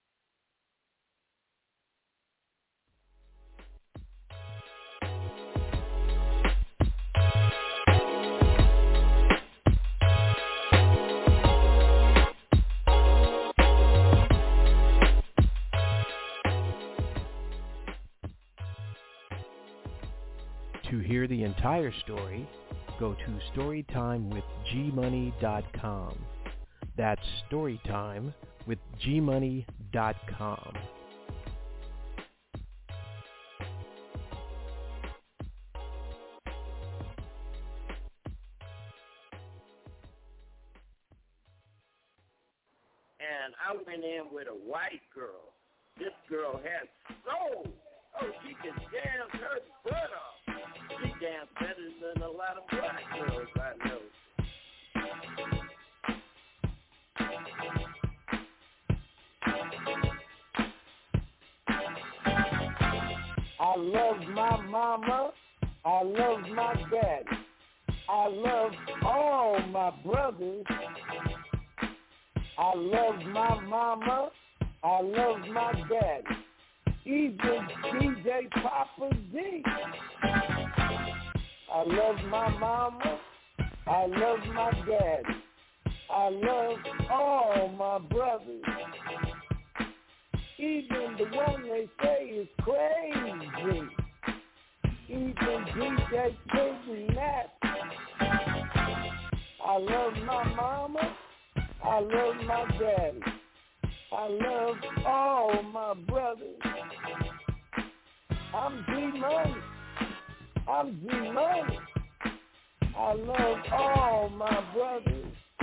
To hear the entire story, go to storytime with g money dot com. That's storytime with g money dot com. and I went in with a white girl. This girl has soul. Oh, she can dance her butt off. She danced better than a lot of black girls I know. I love my mama. I love my daddy. I love all my brothers. I love my mama. I love my daddy. Even D J Papa D. I love my mama. I love my daddy. I love all my brothers. Even the one they say is crazy. Even D J Puddin' Nat. I love my mama. I love my daddy. I love all my brothers. I'm G-Money. I'm G-Money. I love all my brothers.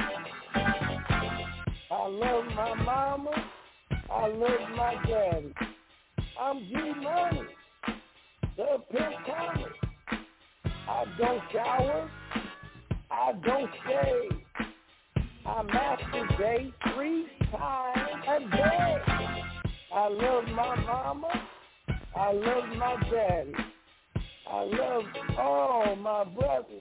I love my mama. I love my daddy. I'm G-Money. The Pimp Comic. I don't shower. I don't shave. I masturbate three times a day. I love my mama. I love my daddy. I love all my brothers.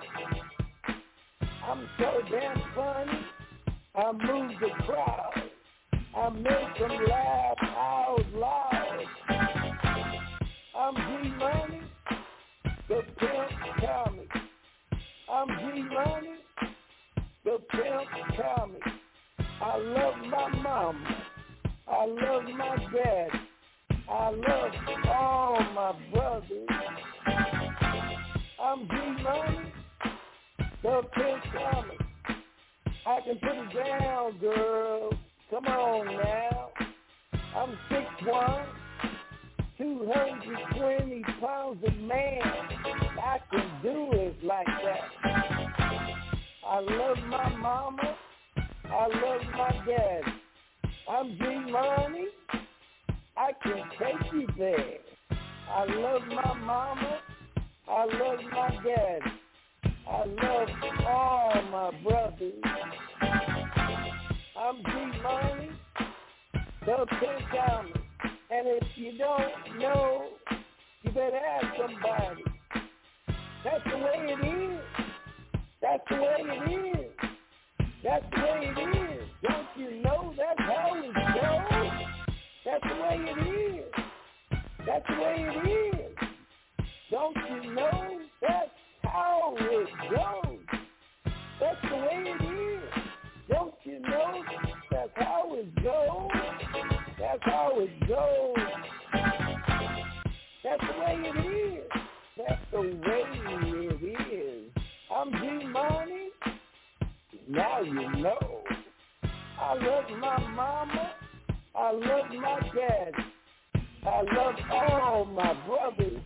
I'm so damn funny. I move the crowd. I make them laugh out loud. I'm G-Money, the Pimp Comic. I'm G-Money, the Pimp Comic. I love my mama. I love my dad. I love all my brothers. I'm G-Money, the Pimp Comic. I can put it down, girl. Come on now. I'm six one, two hundred twenty pounds of man. I can do it like that. I love my mama. I love my dad. I'm G-Money. I can take you there. I love my mama. I love my dad. I love all my brothers. I'm G-Money, the Pimp Comic. And if you don't know, you better ask somebody. That's the way it is. That's the way it is. That's the way it is. Don't you know that's how it goes? That's the way it is. how it goes. That's the way it is. That's the way it is. I'm G-Money. Now you know. I love my mama. I love my daddy. I love all my brothers.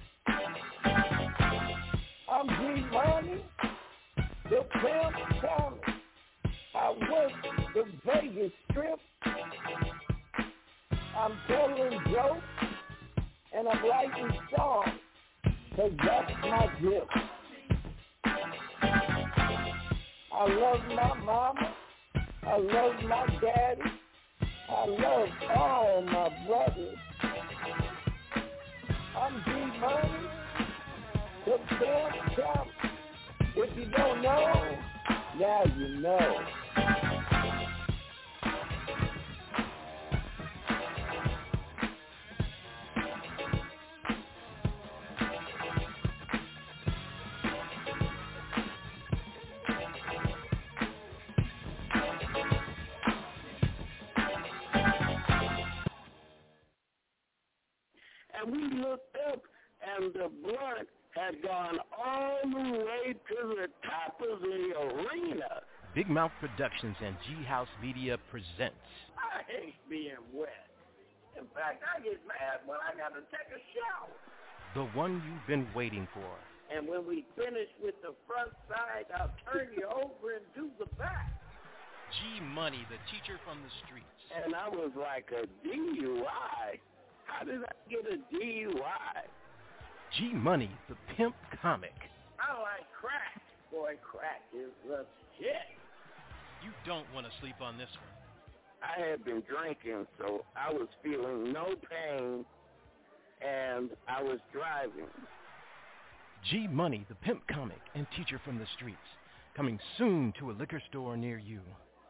I'm G-Money, the Pimp Comic. I work the Vegas Strip. I'm telling jokes, and I'm writing songs, because that's my gift. I love my mama. I love my daddy. I love all my brothers. I'm G-Money, the Pimp Comic. If you don't know, now you know. And we looked up, and the blunt had gone all the way to the top of the arena. Big Mouth Productions and G-House Media presents. I hate being wet. In fact, I get mad when I got to take a shower. The one you've been waiting for. And when we finish with the front side, I'll turn you over and do the back. G-Money, the teacher from the streets. And I was like, a D U I? How did I get a D U I? G-Money, the Pimp Comic. I like crack. Boy, crack is the shit. You don't want to sleep on this one. I had been drinking, so I was feeling no pain, and I was driving. G-Money, the Pimp Comic and teacher from the streets. Coming soon to a liquor store near you.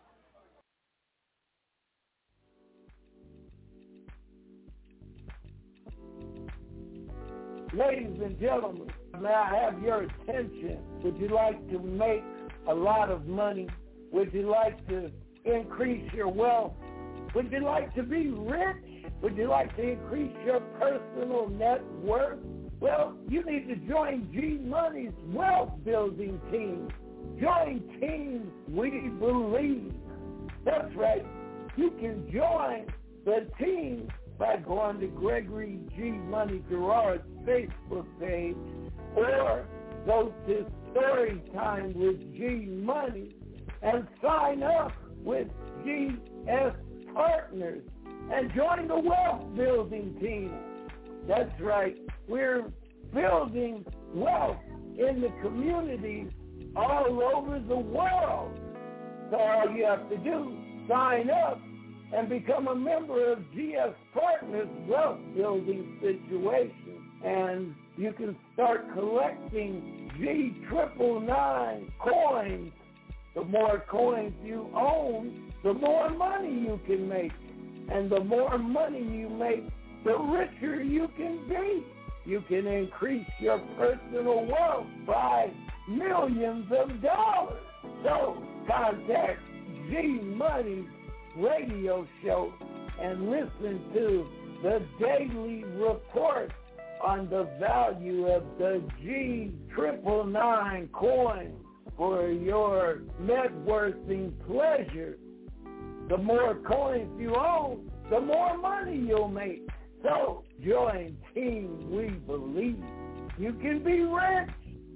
Ladies and gentlemen, may I have your attention? Would you like to make a lot of money? Would you like to increase your wealth? Would you like to be rich? Would you like to increase your personal net worth? Well, you need to join G-Money's wealth building team. Join Team We Believe. That's right. You can join the team by going to Gregory G. Money Gerard's Facebook page, or go to Storytime with G Money and sign up with G S Partners and join the wealth building team. That's right. We're building wealth in the communities all over the world. So all you have to do, sign up and become a member of G S Partners Wealth Building Situation. And you can start collecting G triple nine coins. The more coins you own, the more money you can make. And the more money you make, the richer you can be. You can increase your personal wealth by millions of dollars. So contact G-Money's radio show and listen to the daily report on the value of the G triple nine coin for your net worthing pleasure. The more coins you own, the more money you'll make. So join Team We Believe. You can be rich.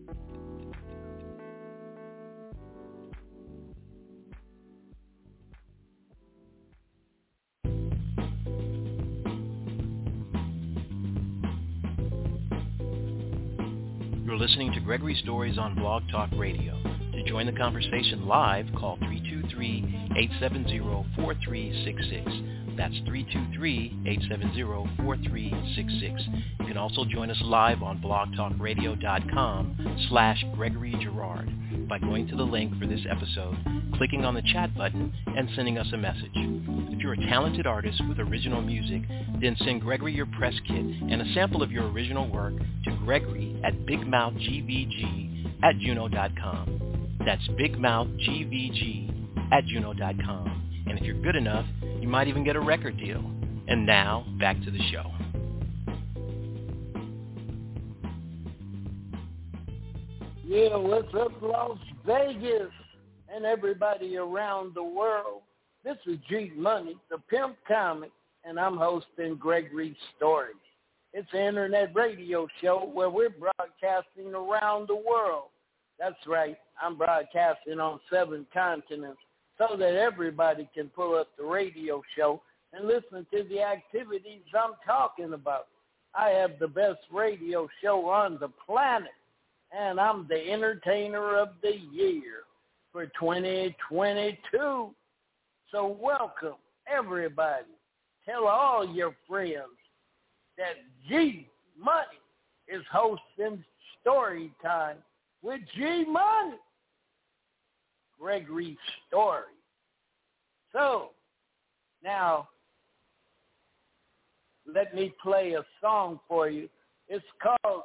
You're listening to Gregory Stories on Blog Talk Radio. To join the conversation live, call three two three, eight seven zero, four three six six. That's three two three, eight seven zero, four three six six. You can also join us live on blogtalkradio.com slash Gregory Gerard by going to the link for this episode, clicking on the chat button, and sending us a message. If you're a talented artist with original music, then send Gregory your press kit and a sample of your original work to Gregory at bigmouthgvg at juno dot com. That's bigmouthgvg at juno dot com. And if you're good enough, you might even get a record deal. And now, back to the show. Yeah, what's up, Las Vegas and everybody around the world? This is G Money, the Pimp Comic, and I'm hosting Gregory Stories. It's an internet radio show where we're broadcasting around the world. That's right, I'm broadcasting on seven continents so that everybody can pull up the radio show and listen to the activities I'm talking about. I have the best radio show on the planet, and I'm the entertainer of the year for twenty twenty-two. So welcome, everybody. Tell all your friends that G Money is hosting Story Time with G Money, Gregory Story. So, now, let me play a song for you. It's called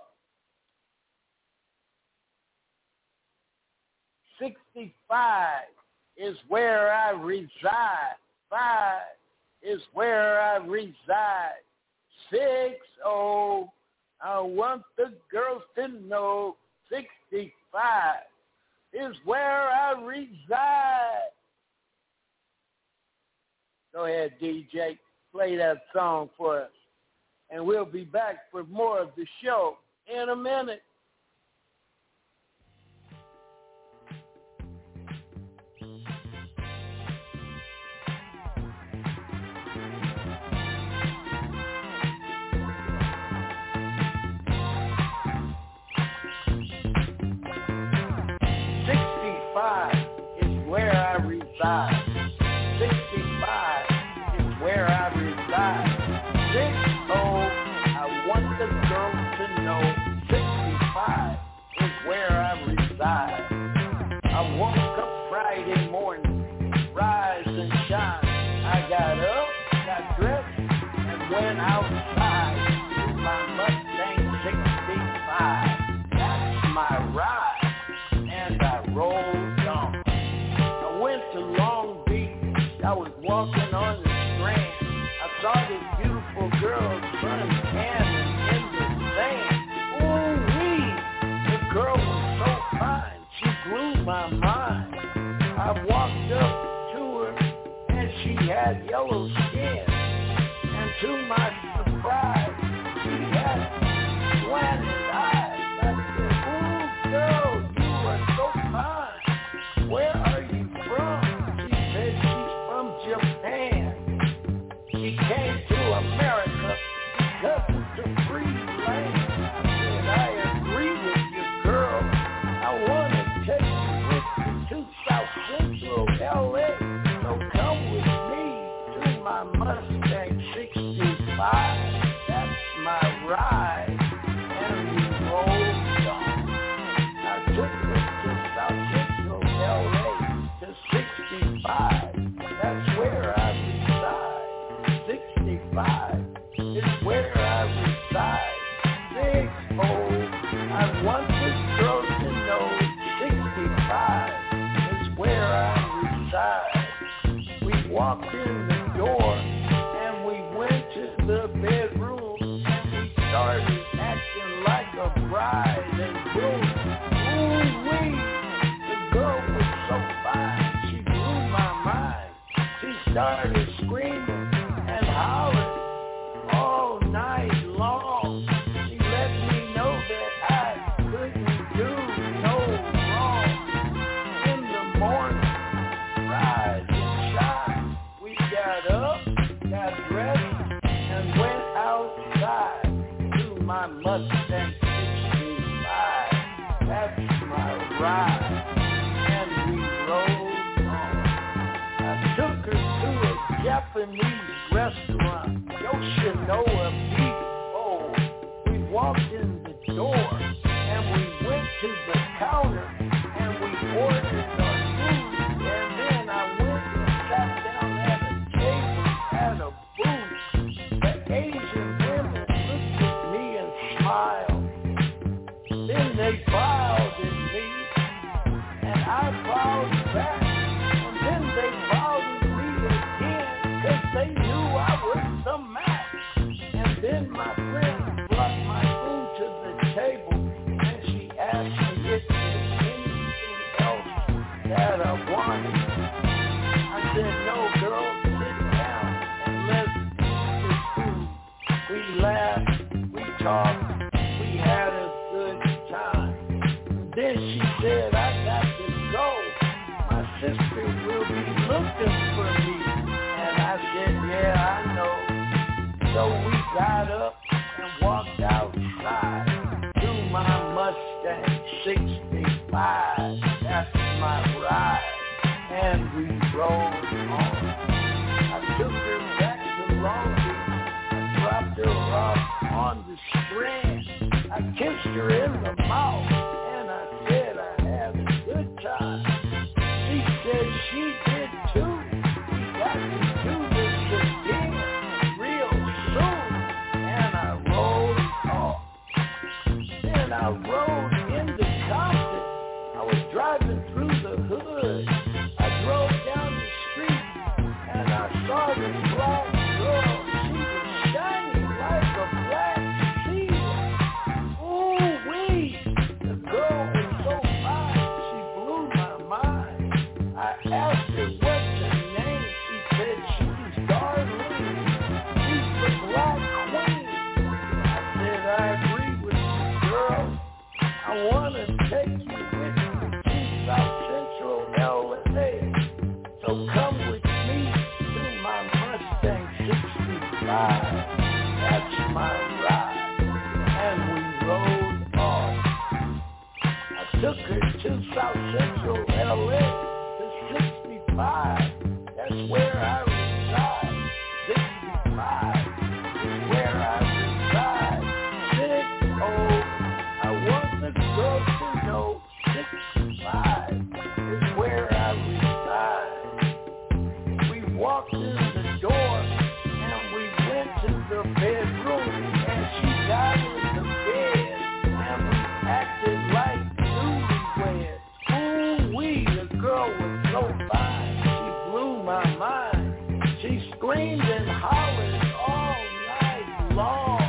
sixty-five is where I reside. Five is where I reside. Six, oh, I want the girls to know. Sixty-five is where I reside. Go ahead, D J. Play that song for us. And we'll be back for more of the show in a minute. sixty-five is where I reside. sixty-five is where I reside. Six, oh, I want the girls to know. sixty-five is where I reside. I woke up Friday morning, rise and shine. I got up, got dressed, and went outside with my Mustang sixty-five. That's my ride, and I rolled on. I went to Long Beach. I was walking on the Strand. I saw this beautiful girl sun tanning in the sand. Ooh-wee, the girl was so fine, she blew my mind. I walked up to her, and she had yellow skin. And to my surprise, she had slanted eyes. I said, ooh, girl, you are so fine. Where are you from? She said she's from Japan. She came to America because it's a free land. I said, I agree with you, girl. I want to take you with me to South Central L A. So come with me to my Mustang sixty-five. That's my ride. And we rolled on. I took her to South Central L A to sixty-five. That's where I reside. sixty-five is where I reside. Six, oh, I want the girls to know. sixty-five is where I reside. We walked in the door and we went to the bedroom and we started acting like a bride and groom. Ooh-wee, the girl was so fine, she blew my mind. She started screaming and hollering all night long. She let me know that I couldn't do no wrong. In the morning, rise and shine. We got up, got dressed, and went outside to my Mustang sixty-five. That's my ride. And we rolled on. I took her to a Japanese restaurant, Yoshinoya Beef. Oh, we walked in the door and we went to the counter and we ordered our food. And then I went and sat down at a table at a booth. The Asian women looked at me and smiled. Then they bowed at me and I bowed back. And then they bowed at me again because they knew I was the man. that I wanted. I said, no, girl, sit down and let's eat this food. We laughed, we talked, we had a good time. Then she said, I got to go. My sister will be looking for me. And I said, yeah, I know. So we got up and walked outside to my Mustang sixty-five. That's my ride. And we rode on. I took her back to Long Beach. I dropped her off on the Strand. I kissed her in the mouth. And I said I had a good time. She said she did too. We got to do this again real soon. And I rode off. Then I rode into Compton. I was driving through the hood. I drove down the street and I saw this black girl. She was shining like a black seal. Ooh-wee. The girl was so fine. She blew my mind. I asked her what's her name. She said she's Darlene. She's the black queen. I said I agree with you, girl. I want to take you with me to South Central L A. So come with me to my Mustang sixty-five. That's my ride. And we rode off. I took her to South Central L A, to sixty-five. That's where I reside. sixty-five is where I reside. Six oh, I want the girl to know sixty-five is where I reside. We walked in the door and we went to the bedroom and she got in the bed and we acted like newlyweds. Ooh-wee, the girl was so fine, she blew my mind. She screamed and hollered all night long.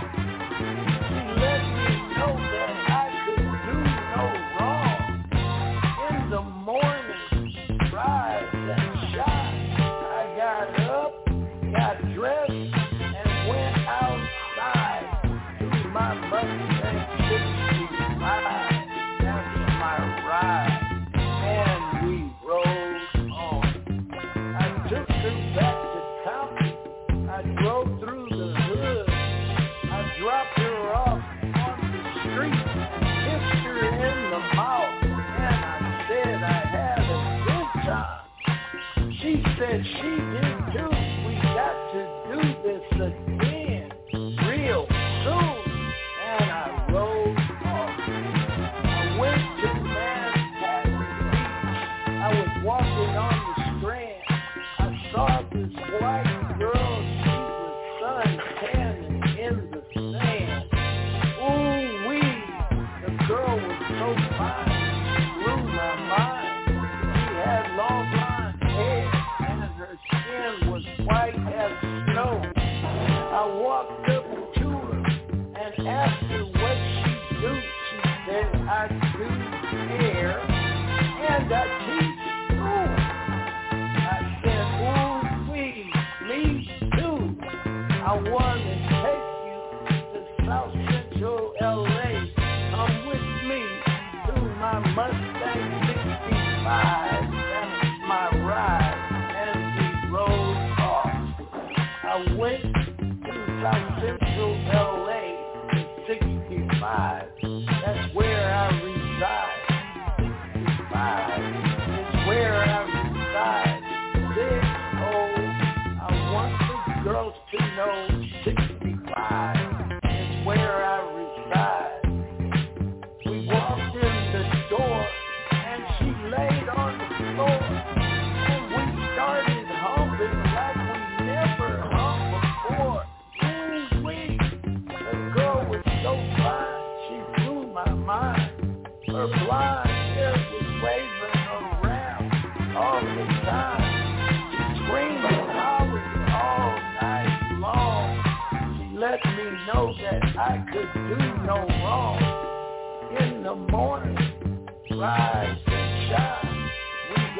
She let me know that I could do no wrong. In the morning, rise and shine. I got up, got dressed, and went outside to my Mustang sixty-five. That's my ride. And we rode on. I took her back to Compton. I drove through the hood. I dropped her off on the street and kissed her in the mouth. And I said I had a good time. She said she did too. We got to do this again real soon. And I rode off. I went to Manhattan Beach. I was walking on the Strand. I saw this white girl. She was sun-tanning in the sand. Ooh-wee. The girl was so fine. She blew my mind. She had long blonde hair and her skin was white as snow. I walked up to her and asked her what she do. She said, I do hair and I teach school. I said, ooh-wee, me too. I want to take you to South Central L A. Come with me to my Mustang sixty-five. That's my ride. And we rode off. I went to South Central L A to sixty-five. That's where I reside. sixty-five is where I reside. six oh, I want the girls to know sixty-five is where I reside. We walked in the door and she laid on the floor and we started humping like we never humped before. Ooh-wee, the girl was so fine, she blew my mind. Her blonde hair was waving around all the time. She screamed and hollered all night long. She let me know that I could do no wrong. In the morning, rise and shine. We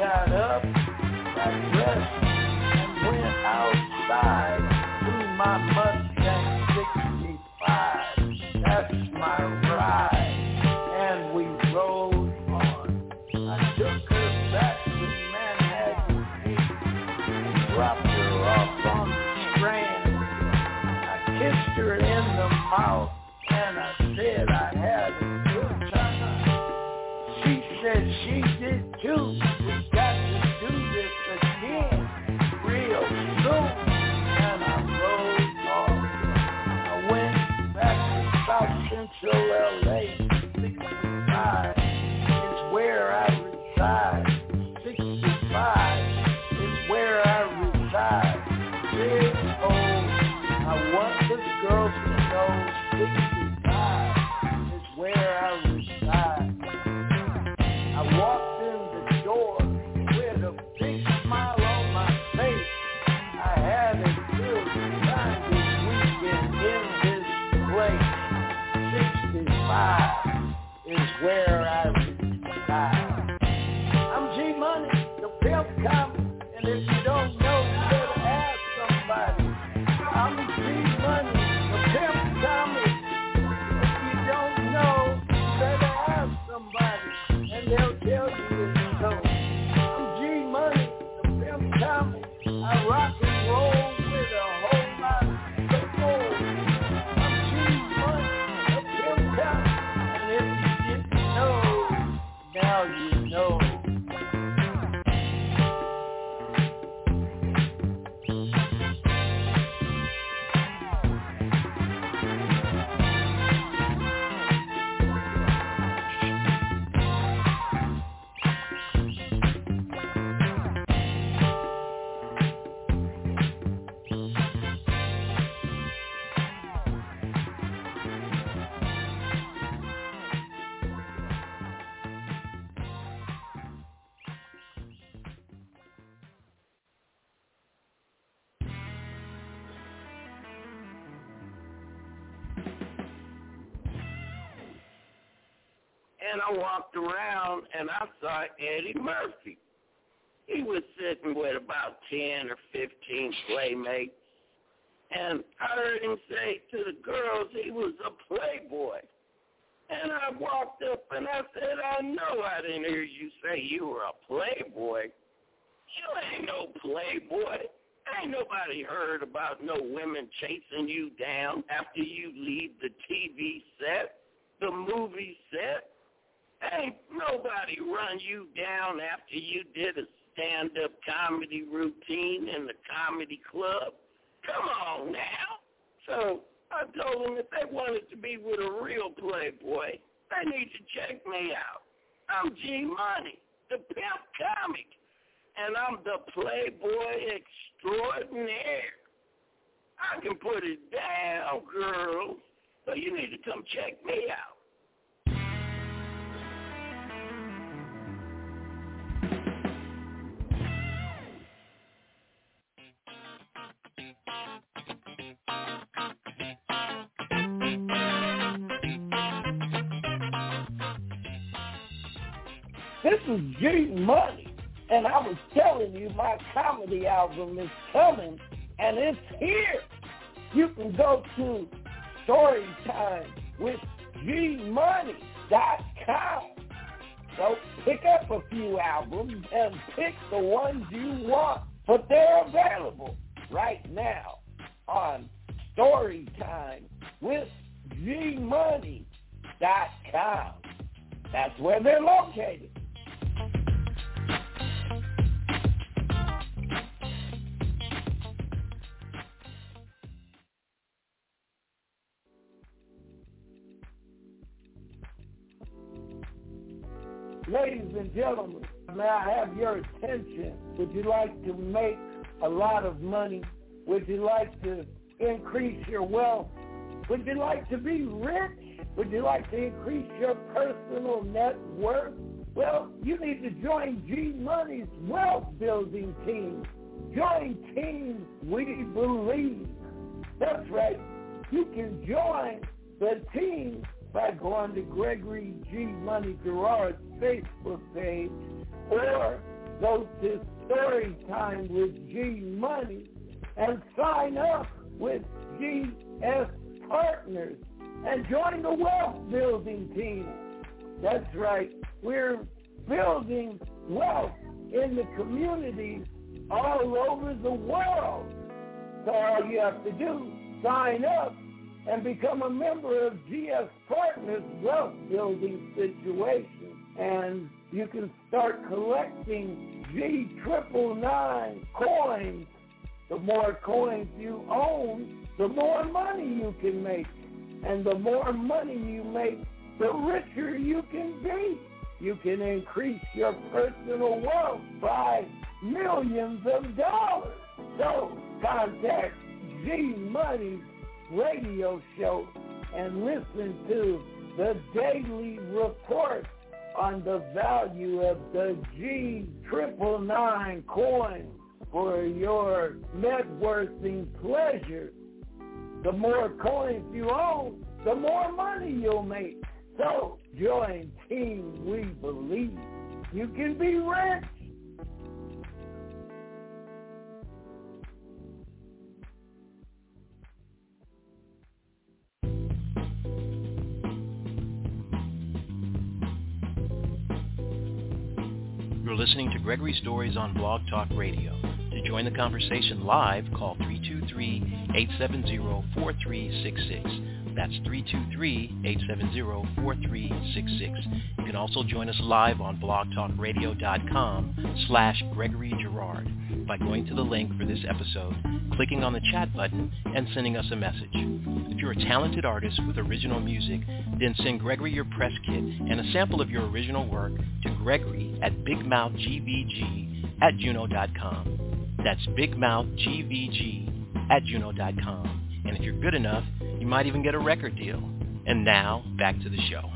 got up, got dressed, and went outside to my Mustang sixty-five. That's my ride, and we rode on. I took her back to Manhattan Beach, dropped her off on the Strand. I kissed her in the mouth, and I said I had a good time. She said she did too. We got to do this again real soon. And I rode off. I went back to South Central L A. sixty-five is where I reside. sixty-five is where I reside. Big old. I want the girls to know sixty-five is where I reside. I walked in the door with a big smile on my face. I had a good time this weekend in this place. sixty-five is where I reside. I'm G-Money, the pimp comic, and if you don't know, you better ask somebody. I'm G-Money, the pimp comic. If you don't know, you better ask somebody, and they'll tell you it's so. I'm G-Money, the pimp comic. I rock and roll with a whole lot of soul. I'm G-Money, the pimp comic, and if you didn't know, now you know. And I walked around and I saw Eddie Murphy. He was sitting with about ten or fifteen playmates. And I heard him say to the girls he was a playboy. And I walked up and I said, I know I didn't hear you say you were a playboy. You ain't no playboy. Ain't nobody heard about no women chasing you down after you leave the T V set, the movie set. Ain't nobody run you down after you did a stand-up comedy routine in the comedy club. Come on now. So I told them if they wanted to be with a real playboy, they need to check me out. I'm G-Money, the pimp comic, and I'm the playboy extraordinaire. I can put it down, girls, so you need to come check me out. This is G-Money, and I was telling you my comedy album is coming, and it's here. You can go to Storytime with G Money dot com. So pick up a few albums and pick the ones you want, but they're available right now on Storytime with G Money dot com. That's where they're located. Ladies and gentlemen, may I have your attention? Would you like to make a lot of money? Would you like to increase your wealth? Would you like to be rich? Would you like to increase your personal net worth? Well, you need to join G-Money's wealth building team. Join Team We Believe. That's right. You can join the team by going to Gregory G. Money Gerard's Facebook page, or go to Storytime with G Money and sign up with G S Partners and join the wealth building team. That's right. We're building wealth in the communities all over the world. So all you have to do, sign up and become a member of G S Partners Wealth Building Situation. And you can start collecting G triple nine coins. The more coins you own, the more money you can make. And the more money you make, the richer you can be. You can increase your personal wealth by millions of dollars. So contact G Money's radio show and listen to the daily report on the value of the G triple nine coin for your net worthing pleasure. The more coins you own, the more money you'll make. So join Team We Believe. You can be rich. You're listening to Gregory Stories on Blog Talk Radio. To join the conversation live, call three two three, eight seven zero, four three six six. That's three two three, eight seven zero, four three six six. You can also join us live on blogtalkradio.com slash Gregory Girard by going to the link for this episode, clicking on the chat button, and sending us a message. If you're a talented artist with original music, then send Gregory your press kit and a sample of your original work to Gregory at bigmouthgvg at juno dot com. That's bigmouthgvg at juno dot com. And if you're good enough, you might even get a record deal. And now, back to the show.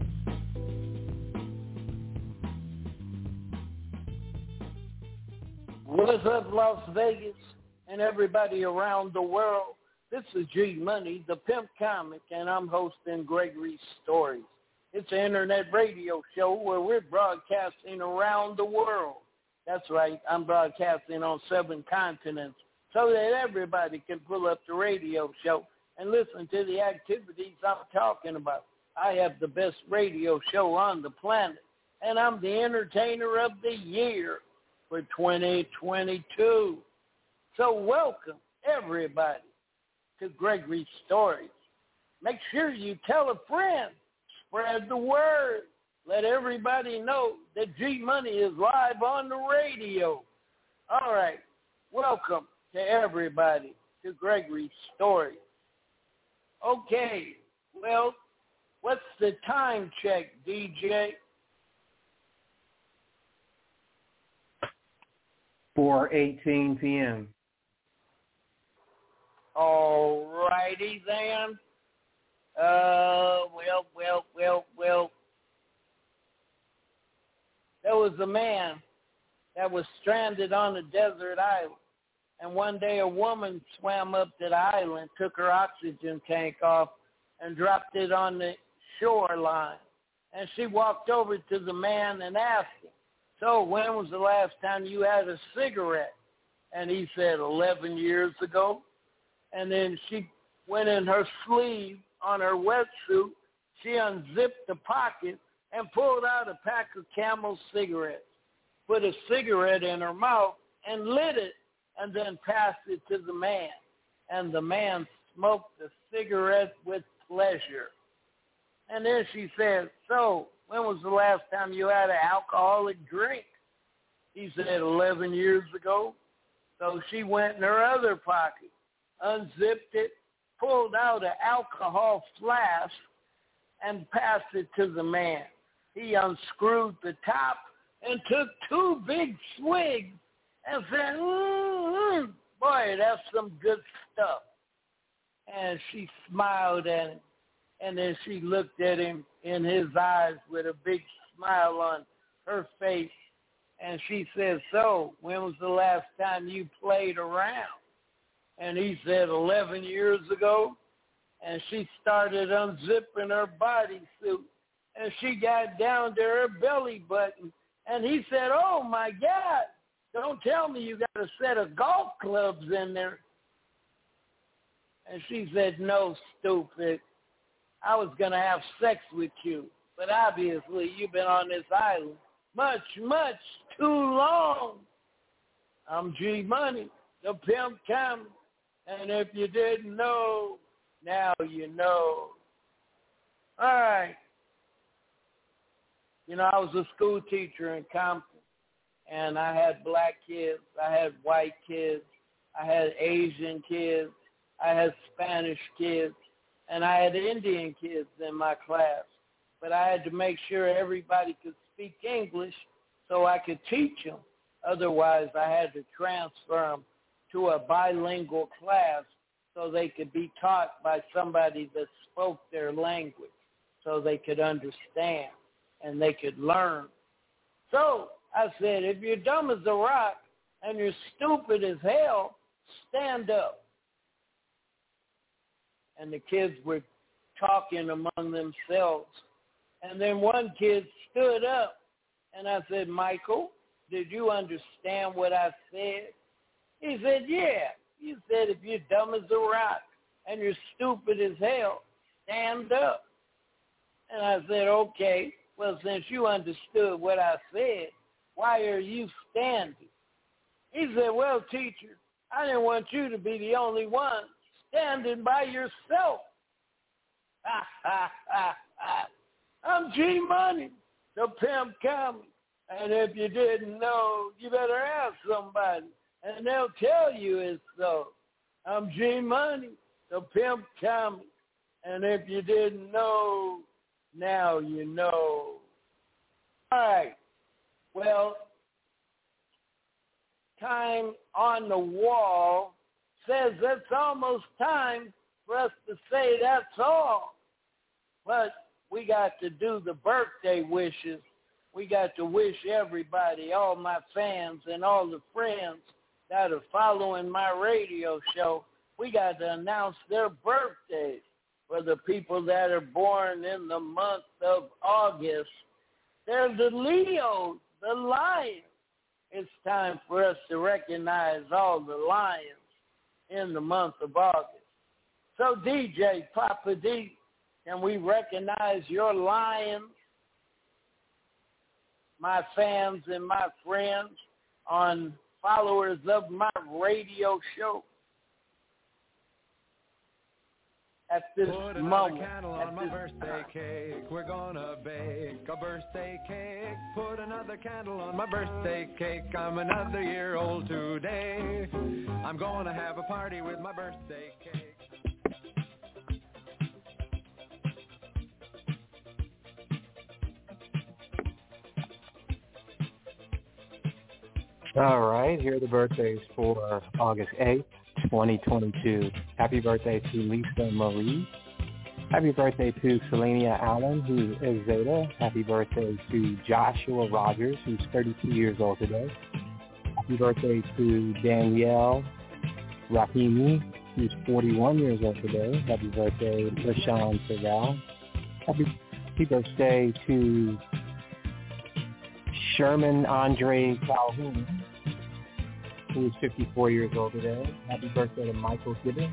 What's up, Las Vegas, and everybody around the world? This is G Money, the Pimp Comic, and I'm hosting Gregory Stories. It's an internet radio show where we're broadcasting around the world. That's right, I'm broadcasting on seven continents so that everybody can pull up the radio show and listen to the activities I'm talking about. I have the best radio show on the planet, and I'm the entertainer of the year for twenty twenty-two. So welcome, everybody, to Gregory Stories. Make sure you tell a friend. Spread the word. Let everybody know that G Money is live on the radio. All right. Welcome to everybody to Gregory Stories. Okay. Well, what's the time check, D J? four eighteen p.m. All righty then. Uh, well, well, well, well. There was a man that was stranded on a desert island. And one day a woman swam up to the island, took her oxygen tank off, and dropped it on the shoreline. And she walked over to the man and asked him, so when was the last time you had a cigarette? And he said, eleven years ago. And then she went in her sleeve on her wetsuit. She unzipped the pocket and pulled out a pack of Camel cigarettes, put a cigarette in her mouth and lit it, and then passed it to the man. And the man smoked the cigarette with pleasure. And then she said, so when was the last time you had an alcoholic drink? He said, eleven years ago. So she went in her other pocket, unzipped it, pulled out an alcohol flask, and passed it to the man. He unscrewed the top and took two big swigs and said, mm-hmm, boy, that's some good stuff. And she smiled at him, and then she looked at him in his eyes with a big smile on her face, and she said, so when was the last time you played around? And he said, eleven years ago. And she started unzipping her bodysuit, and she got down to her belly button, And he said, oh, my God, don't tell me you got a set of golf clubs in there. And she said, no, stupid. I was going to have sex with you. But obviously you've been on this island much, much too long. I'm G Money, the pimp coming. And if you didn't know, now you know. All right. You know, I was a school teacher in Compton, and I had black kids, I had white kids, I had Asian kids, I had Spanish kids, and I had Indian kids in my class. But I had to make sure everybody could speak English so I could teach them. Otherwise, I had to transfer them to a bilingual class so they could be taught by somebody that spoke their language so they could understand and they could learn. So I said, if you're dumb as a rock and you're stupid as hell, stand up. And the kids were talking among themselves. And then one kid stood up, and I said, Michael, did you understand what I said? He said, yeah. You said if you're dumb as a rock and you're stupid as hell, stand up. And I said, okay, well, since you understood what I said, why are you standing? He said, well, teacher, I didn't want you to be the only one standing by yourself. Ha, ha, ha, ha. I'm G Money, the pimp coming. And if you didn't know, you better ask somebody, and they'll tell you it's so. I'm G Money, the pimp coming. And if you didn't know, now you know. All right. Well, time on the wall says it's almost time for us to say that's all. But we got to do the birthday wishes. We got to wish everybody, all my fans and all the friends that are following my radio show, we got to announce their birthdays. For the people that are born in the month of August, they're the Leos, the lions. It's time for us to recognize all the lions in the month of August. So D J Papa D, can we recognize your lions, my fans and my friends, on followers of my radio show? At this Put another moment, candle at on my this birthday time. cake. We're gonna bake a birthday cake. Put another candle on my birthday cake. I'm another year old today. I'm gonna have a party with my birthday cake. All right, here are the birthdays for August eighth, twenty twenty-two. Happy birthday to Lisa Marie. Happy birthday to Selenia Allen, who is Zeta. Happy birthday to Joshua Rogers, who's thirty-two years old today. Happy birthday to Danielle Rahimi, who's forty-one years old today. Happy birthday to LaShawn Segal. Happy, happy birthday to Sherman Andre Calhoun, who is fifty-four years old today. Happy birthday to Michael Gibbons.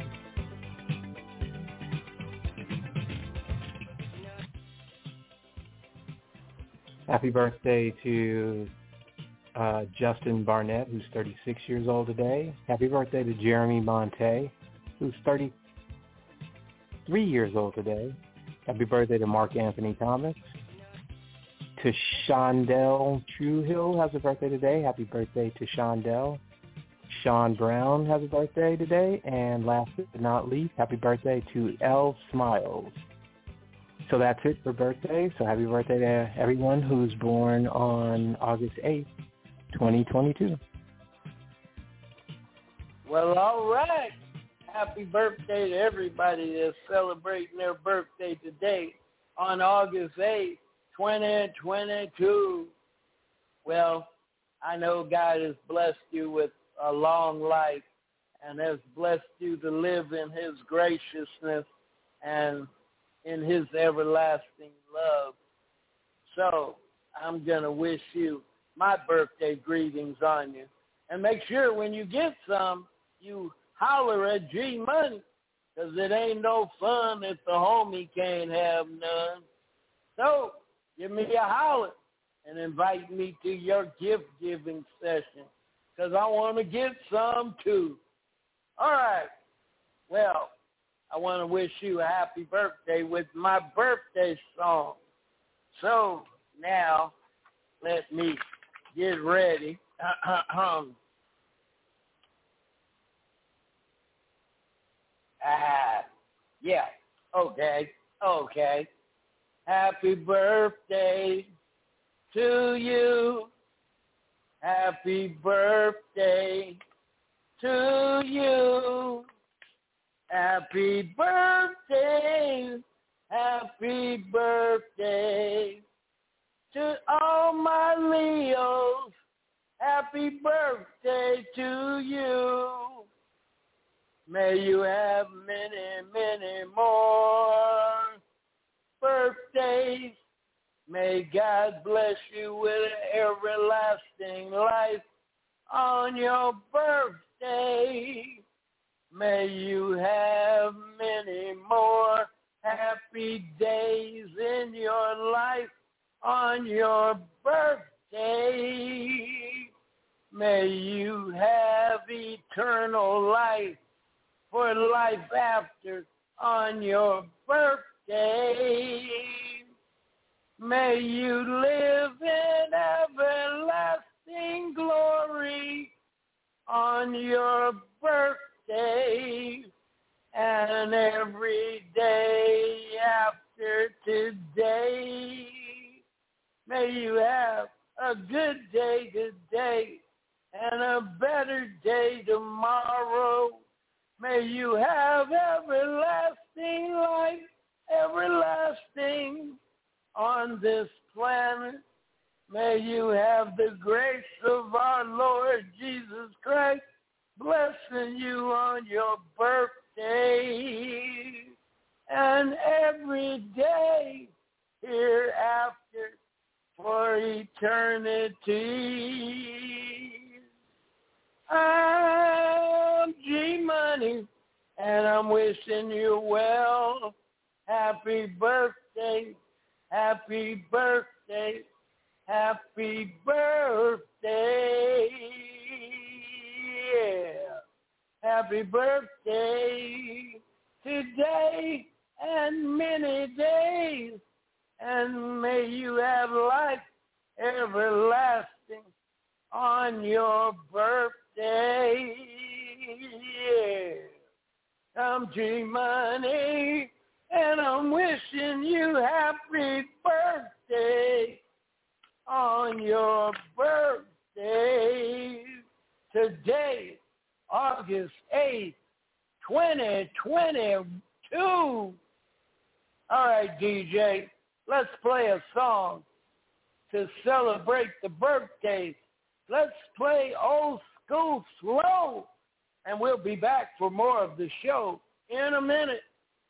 Happy birthday to uh, Justin Barnett, who's thirty-six years old today. Happy birthday to Jeremy Monte, who's thirty-three years old today. Happy birthday to Mark Anthony Thomas. To Shondell Truehill has a birthday today. Happy birthday to Shondell. Sean Brown has a birthday today. And last but not least, happy birthday to L. Smiles. So that's it for birthdays. So happy birthday to everyone who's born on August eighth, twenty twenty-two. Well, all right. Happy birthday to everybody that's celebrating their birthday today on August eighth, twenty twenty-two. Well, I know God has blessed you with a long life and has blessed you to live in his graciousness and in his everlasting love. So I'm going to wish you my birthday greetings on you. And make sure when you get some, you holler at G Money, because it ain't no fun if the homie can't have none. So give me a holler and invite me to your gift-giving session, because I want to get some too. All right. Well, I want to wish you a happy birthday with my birthday song. So now let me get ready. ah, yeah, okay, okay. Happy birthday to you. Happy birthday to you. Happy birthday, happy birthday to all my Leos. Happy birthday to you. May you have many, many more birthdays. May God bless you with an everlasting life on your birthday. May you have many more happy days in your life on your birthday. May you have eternal life for life after on your birthday. May you live in everlasting glory on your birthday, and every day after today. May you have a good day today and a better day tomorrow. May you have everlasting life, everlasting on this planet. May you have the grace of our Lord Jesus Christ blessing you on your birthday and every day hereafter for eternity. I'm G Money, and I'm wishing you well. Happy birthday, happy birthday, happy birthday. Yeah. Happy birthday today and many days, and may you have life everlasting on your birthday. Yeah. I'm G Money, and I'm wishing you happy birthday on your birthday. Today, August eighth, twenty twenty-two. All right, D J, let's play a song to celebrate the birthdays. Let's play Old School Slow, and we'll be back for more of the show in a minute.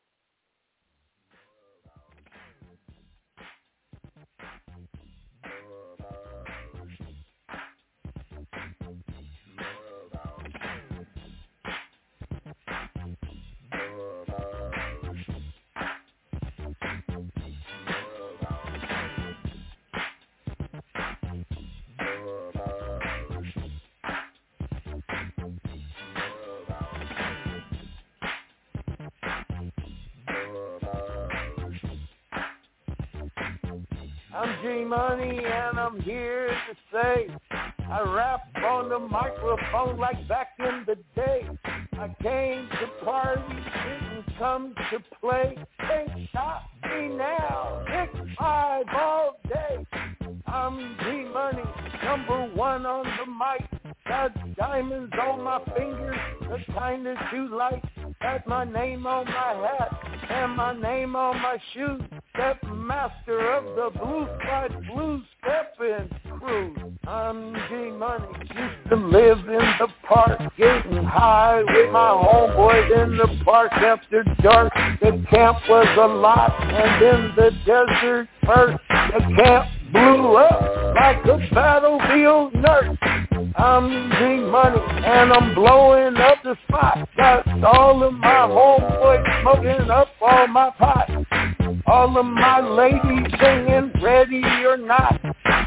I'm G Money, and I'm here to say I rap on the microphone like back in the day. I came to party, didn't come to play. Can't stop me now, six five all day. I'm G Money, number one on the mic. Got diamonds on my fingers, the kind that you like. Got my name on my hat and my name on my shoes. Step master of the Blue Slide Blues stepping crew. I'm G Money, used to live in the park, getting high with my homeboys in the park after dark. The camp was a lot, and in the desert first. The camp blew up like a battlefield nurse. I'm G-Money, and I'm blowing up the spot. Got all of my homeboys smoking up all my pot. All of my ladies singing ready or not.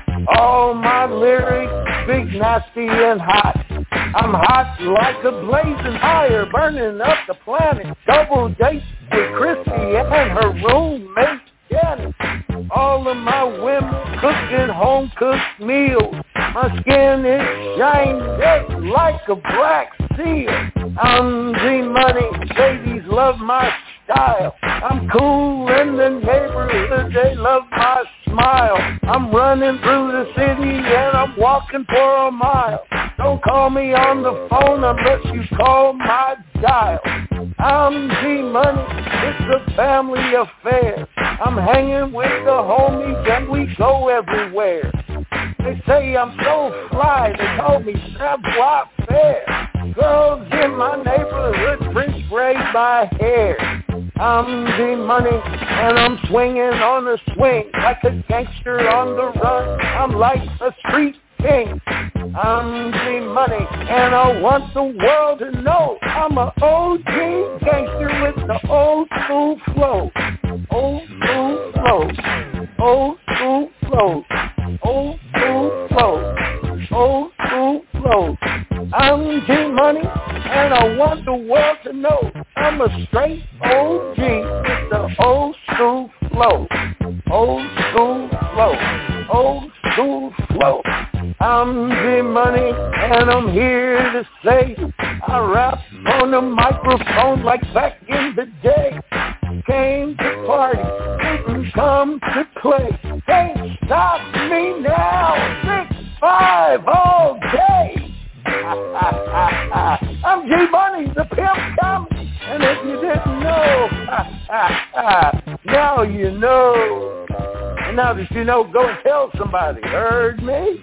All my lyrics big, nasty, and hot. I'm hot like a blazing fire, burning up the planet. Double dates with Christy and her roommate Janet. All of my women cooking home-cooked meals. My skin is shiny just like a black seal. I'm G-Money, ladies love my style. I'm cool in the neighborhood, they love my smile. I'm running through the city and I'm walking for a mile. Don't call me on the phone unless you call my dial. I'm G-Money, it's a family affair. I'm hanging with the homies and we go everywhere. They say I'm so fly, they call me savoir faire. Girls in my neighborhood French braid my hair. I'm G-Money and I'm swinging on the swing like a gangster on the run. I'm like a street king. I'm G-Money and I want the world to know I'm a O G gangster with the old school flow. Old school flow. Old school flow. Old school flow. Old school flow. I'm G-Money and I want the world to know I'm a straight O G with the old school flow. Old school flow. Old school flow. I'm G-Money and I'm here to say I rap on the microphone like back in the day. Came to party, didn't come to play. Can't stop me now. Six five all day. I'm G-Money, the pimp comedy. And if you didn't know, now you know. And now that you know, go and tell somebody. Heard me?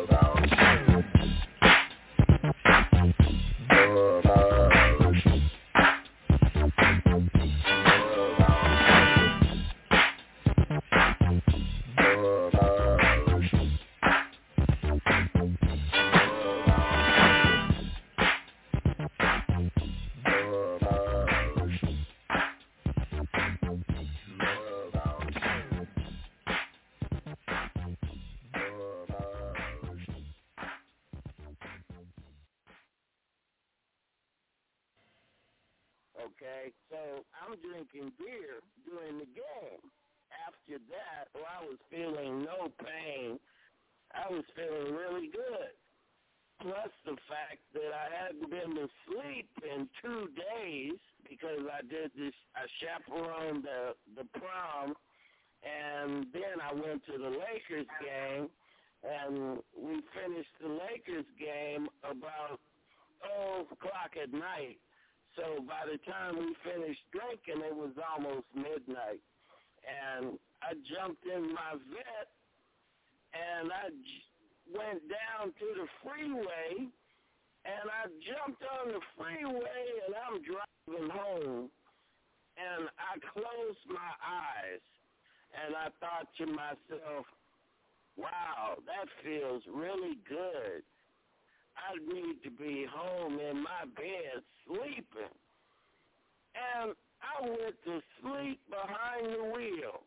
Okay, so I'm drinking beer during the game. After that, well, I was feeling no pain. I was feeling really good. Plus the fact that I hadn't been to sleep in two days because I did this, I chaperoned the, the prom, and then I went to the Lakers game, and we finished the Lakers game about twelve o'clock at night. So by the time we finished drinking, it was almost midnight. And I jumped in my vet, and I j- went down to the freeway, and I jumped on the freeway, and I'm driving home, and I closed my eyes, and I thought to myself, wow, that feels really good. I need to be home in my bed sleeping. And I went to sleep behind the wheel.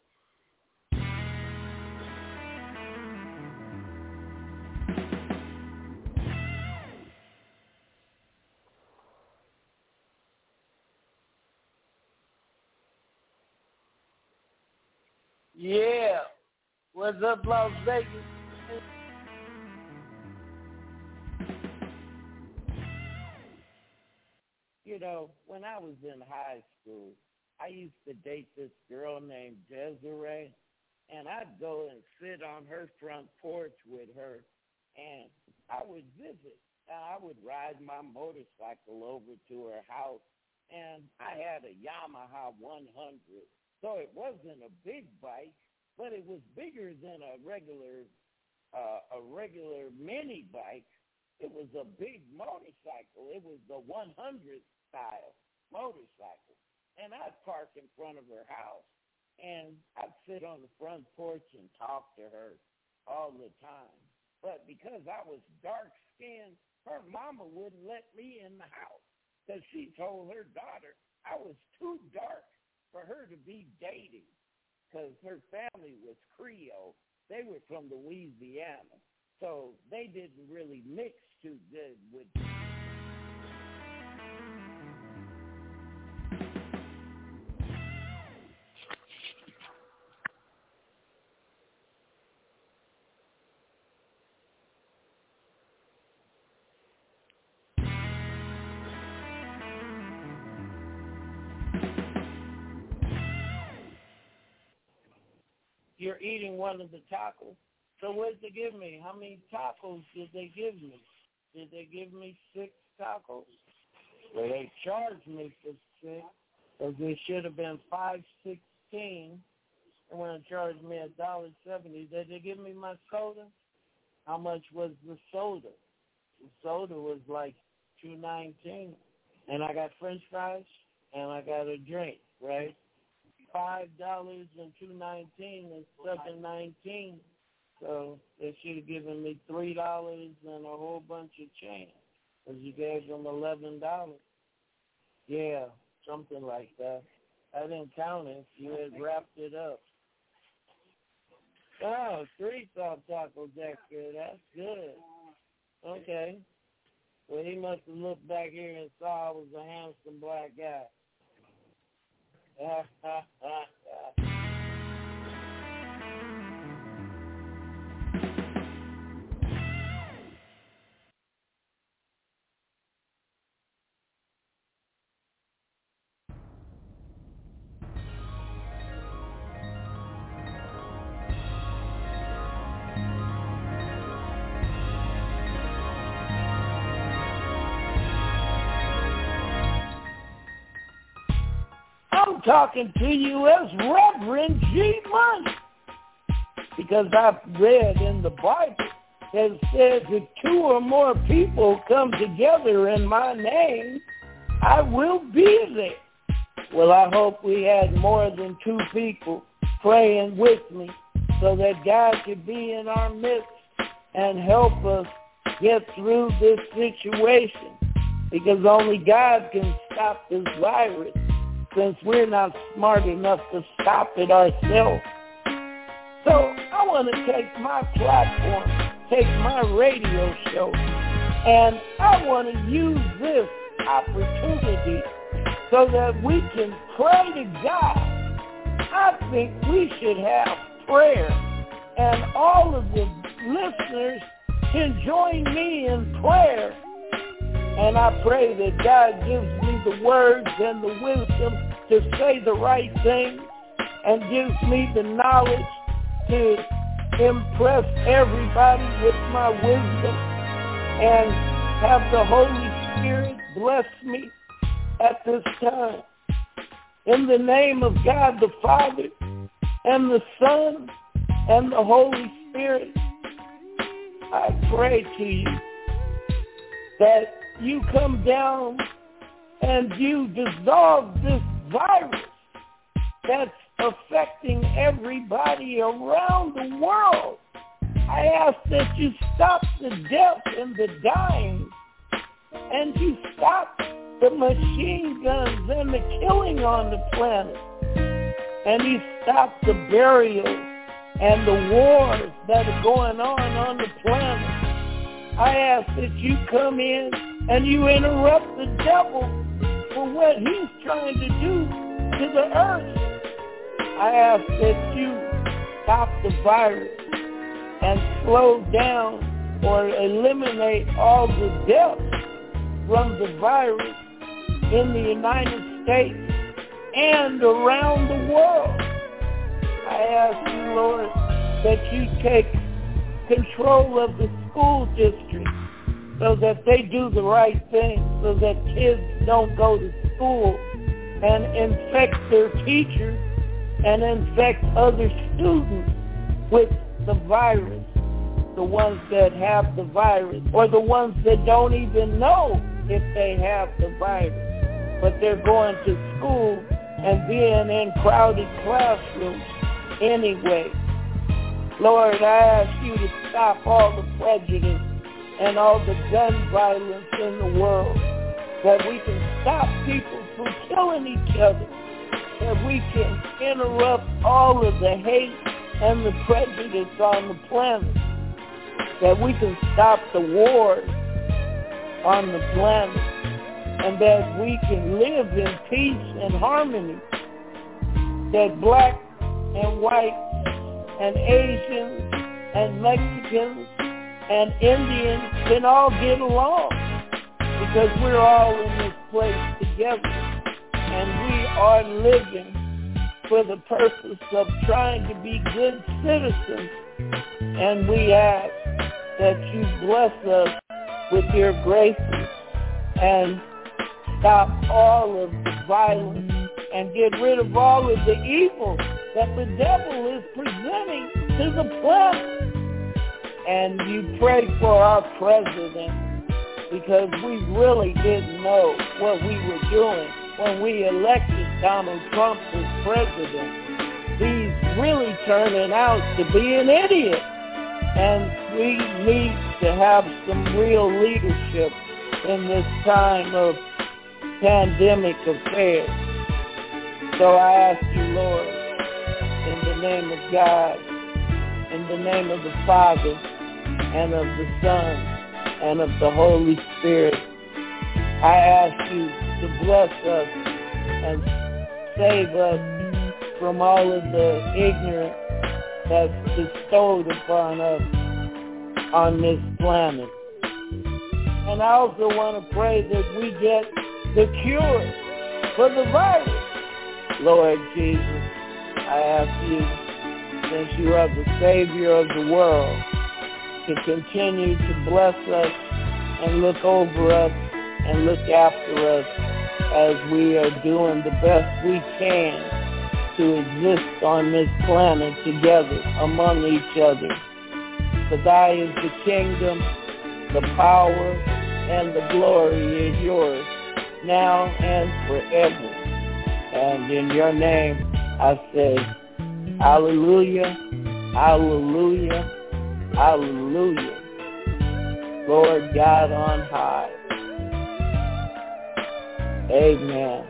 Yeah. What's up, Las Vegas? You know, when I was in high school, I used to date this girl named Desiree, and I'd go and sit on her front porch with her, and I would visit. And I would ride my motorcycle over to her house, and I had a Yamaha one hundred. So it wasn't a big bike, but it was bigger than a regular, uh, a regular mini bike. It was a big motorcycle. It was the one hundred style motorcycle. And I'd park in front of her house, and I'd sit on the front porch and talk to her. all the time. But because I was dark-skinned, her mama wouldn't let me in the house because she told her daughter I was too dark for her to be dating because her family was Creole. They were from Louisiana, so they didn't really mix too good with You're eating one of the tacos. So what did they give me? How many tacos did they give me? Did they give me six tacos? Well, they charged me for six, because it should have been five sixteen. And when they charged me a dollar seventy, did they give me my soda? How much was the soda? The soda was like two nineteen, and I got French fries and I got a drink, right? Five dollars and two nineteen is seven nineteen, so they should have given me three dollars and a whole bunch of change, because you gave them eleven dollars. Yeah, something like that. I didn't count it. You had wrapped it up. Oh, three soft tacos extra. That's good. Okay. Well, he must have looked back here and saw I was a handsome black guy. I'm talking to you as Reverend G Money, because I've read in the Bible that says if two or more people come together in my name, I will be there. Well, I hope we had more than two people praying with me so that God could be in our midst and help us get through this situation, because only God can stop this virus, since we're not smart enough to stop it ourselves. So I want to take my platform, take my radio show, and I want to use this opportunity so that we can pray to God. I think we should have prayer, and all of the listeners can join me in prayer. And I pray that God gives me the words and the wisdom to say the right thing, and gives me the knowledge to impress everybody with my wisdom, and have the Holy Spirit bless me at this time. In the name of God the Father, and the Son, and the Holy Spirit, I pray to you that you come down and you dissolve this virus that's affecting everybody around the world. I ask that you stop the death and the dying, and you stop the machine guns and the killing on the planet, and you stop the burials and the wars that are going on on the planet. I ask that you come in and you interrupt the devil for what he's trying to do to the earth. I ask that you stop the virus and slow down or eliminate all the deaths from the virus in the United States and around the world. I ask you, Lord, that you take control of the school district so that they do the right thing, so that kids don't go to school and infect their teachers and infect other students with the virus, the ones that have the virus, or the ones that don't even know if they have the virus, but they're going to school and being in crowded classrooms anyway. Lord, I ask you to stop all the prejudice and all the gun violence in the world, that we can stop people from killing each other, that we can interrupt all of the hate and the prejudice on the planet, that we can stop the wars on the planet, and that we can live in peace and harmony, that black and white and Asians and Mexicans and Indians can all get along, because we're all in this place together, and we are living for the purpose of trying to be good citizens. And we ask that you bless us with your graces and stop all of the violence and get rid of all of the evil that the devil is presenting to the planet. And you pray for our president, because we really didn't know what we were doing when we elected Donald Trump as president. He's really turning out to be an idiot. And we need to have some real leadership in this time of pandemic affairs. So I ask you, Lord, in the name of God, in the name of the Father, and of the Son, and of the Holy Spirit, I ask you to bless us and save us from all of the ignorance that's bestowed upon us on this planet. And I also want to pray that we get the cure for the virus. Lord Jesus, I ask you, since you are the Savior of the world, to continue to bless us and look over us and look after us as we are doing the best we can to exist on this planet together among each other. For thy is the kingdom, the power, and the glory is yours, now and forever. And in your name I say, hallelujah, hallelujah, hallelujah. Lord God on high. Amen.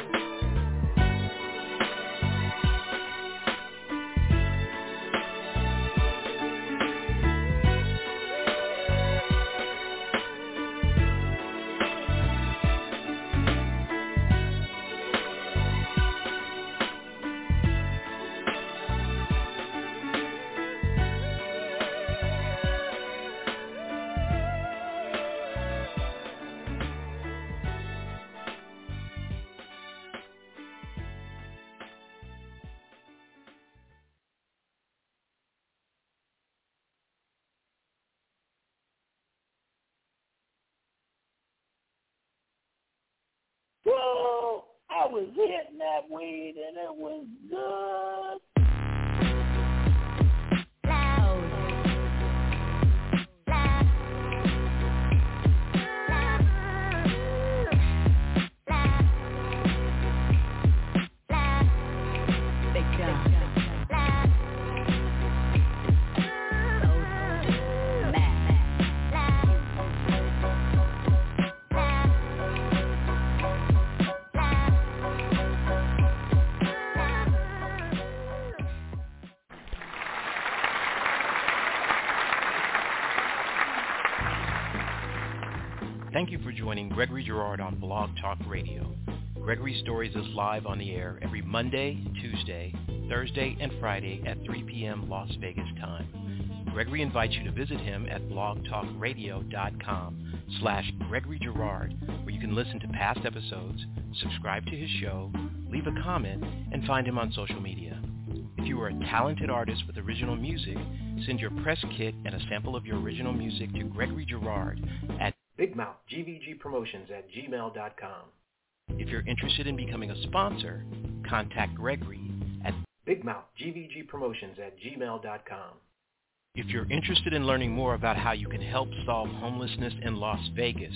Whoa, I was hitting that weed and it was good. Thank you for joining Gregory Girard on Blog Talk Radio. Gregory Stories is live on the air every Monday, Tuesday, Thursday, and Friday at three p.m. Las Vegas time. Gregory invites you to visit him at blogtalkradio.com slash Gregory Girard, where you can listen to past episodes, subscribe to his show, leave a comment, and find him on social media. If you are a talented artist with original music, send your press kit and a sample of your original music to Gregory Girard at Big Mouth G V G Promotions at gmail dot com. If you're interested in becoming a sponsor, contact Gregory at Big Mouth G V G Promotions at gmail dot com. If you're interested in learning more about how you can help solve homelessness in Las Vegas,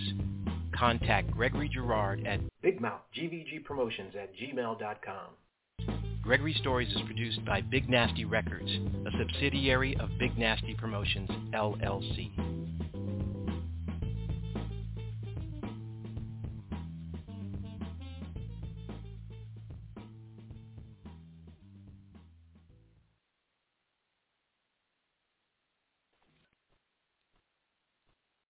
contact Gregory Girard at Big Mouth G V G Promotions at gmail dot com. Gregory Stories is produced by Big Nasty Records, a subsidiary of Big Nasty Promotions, L L C.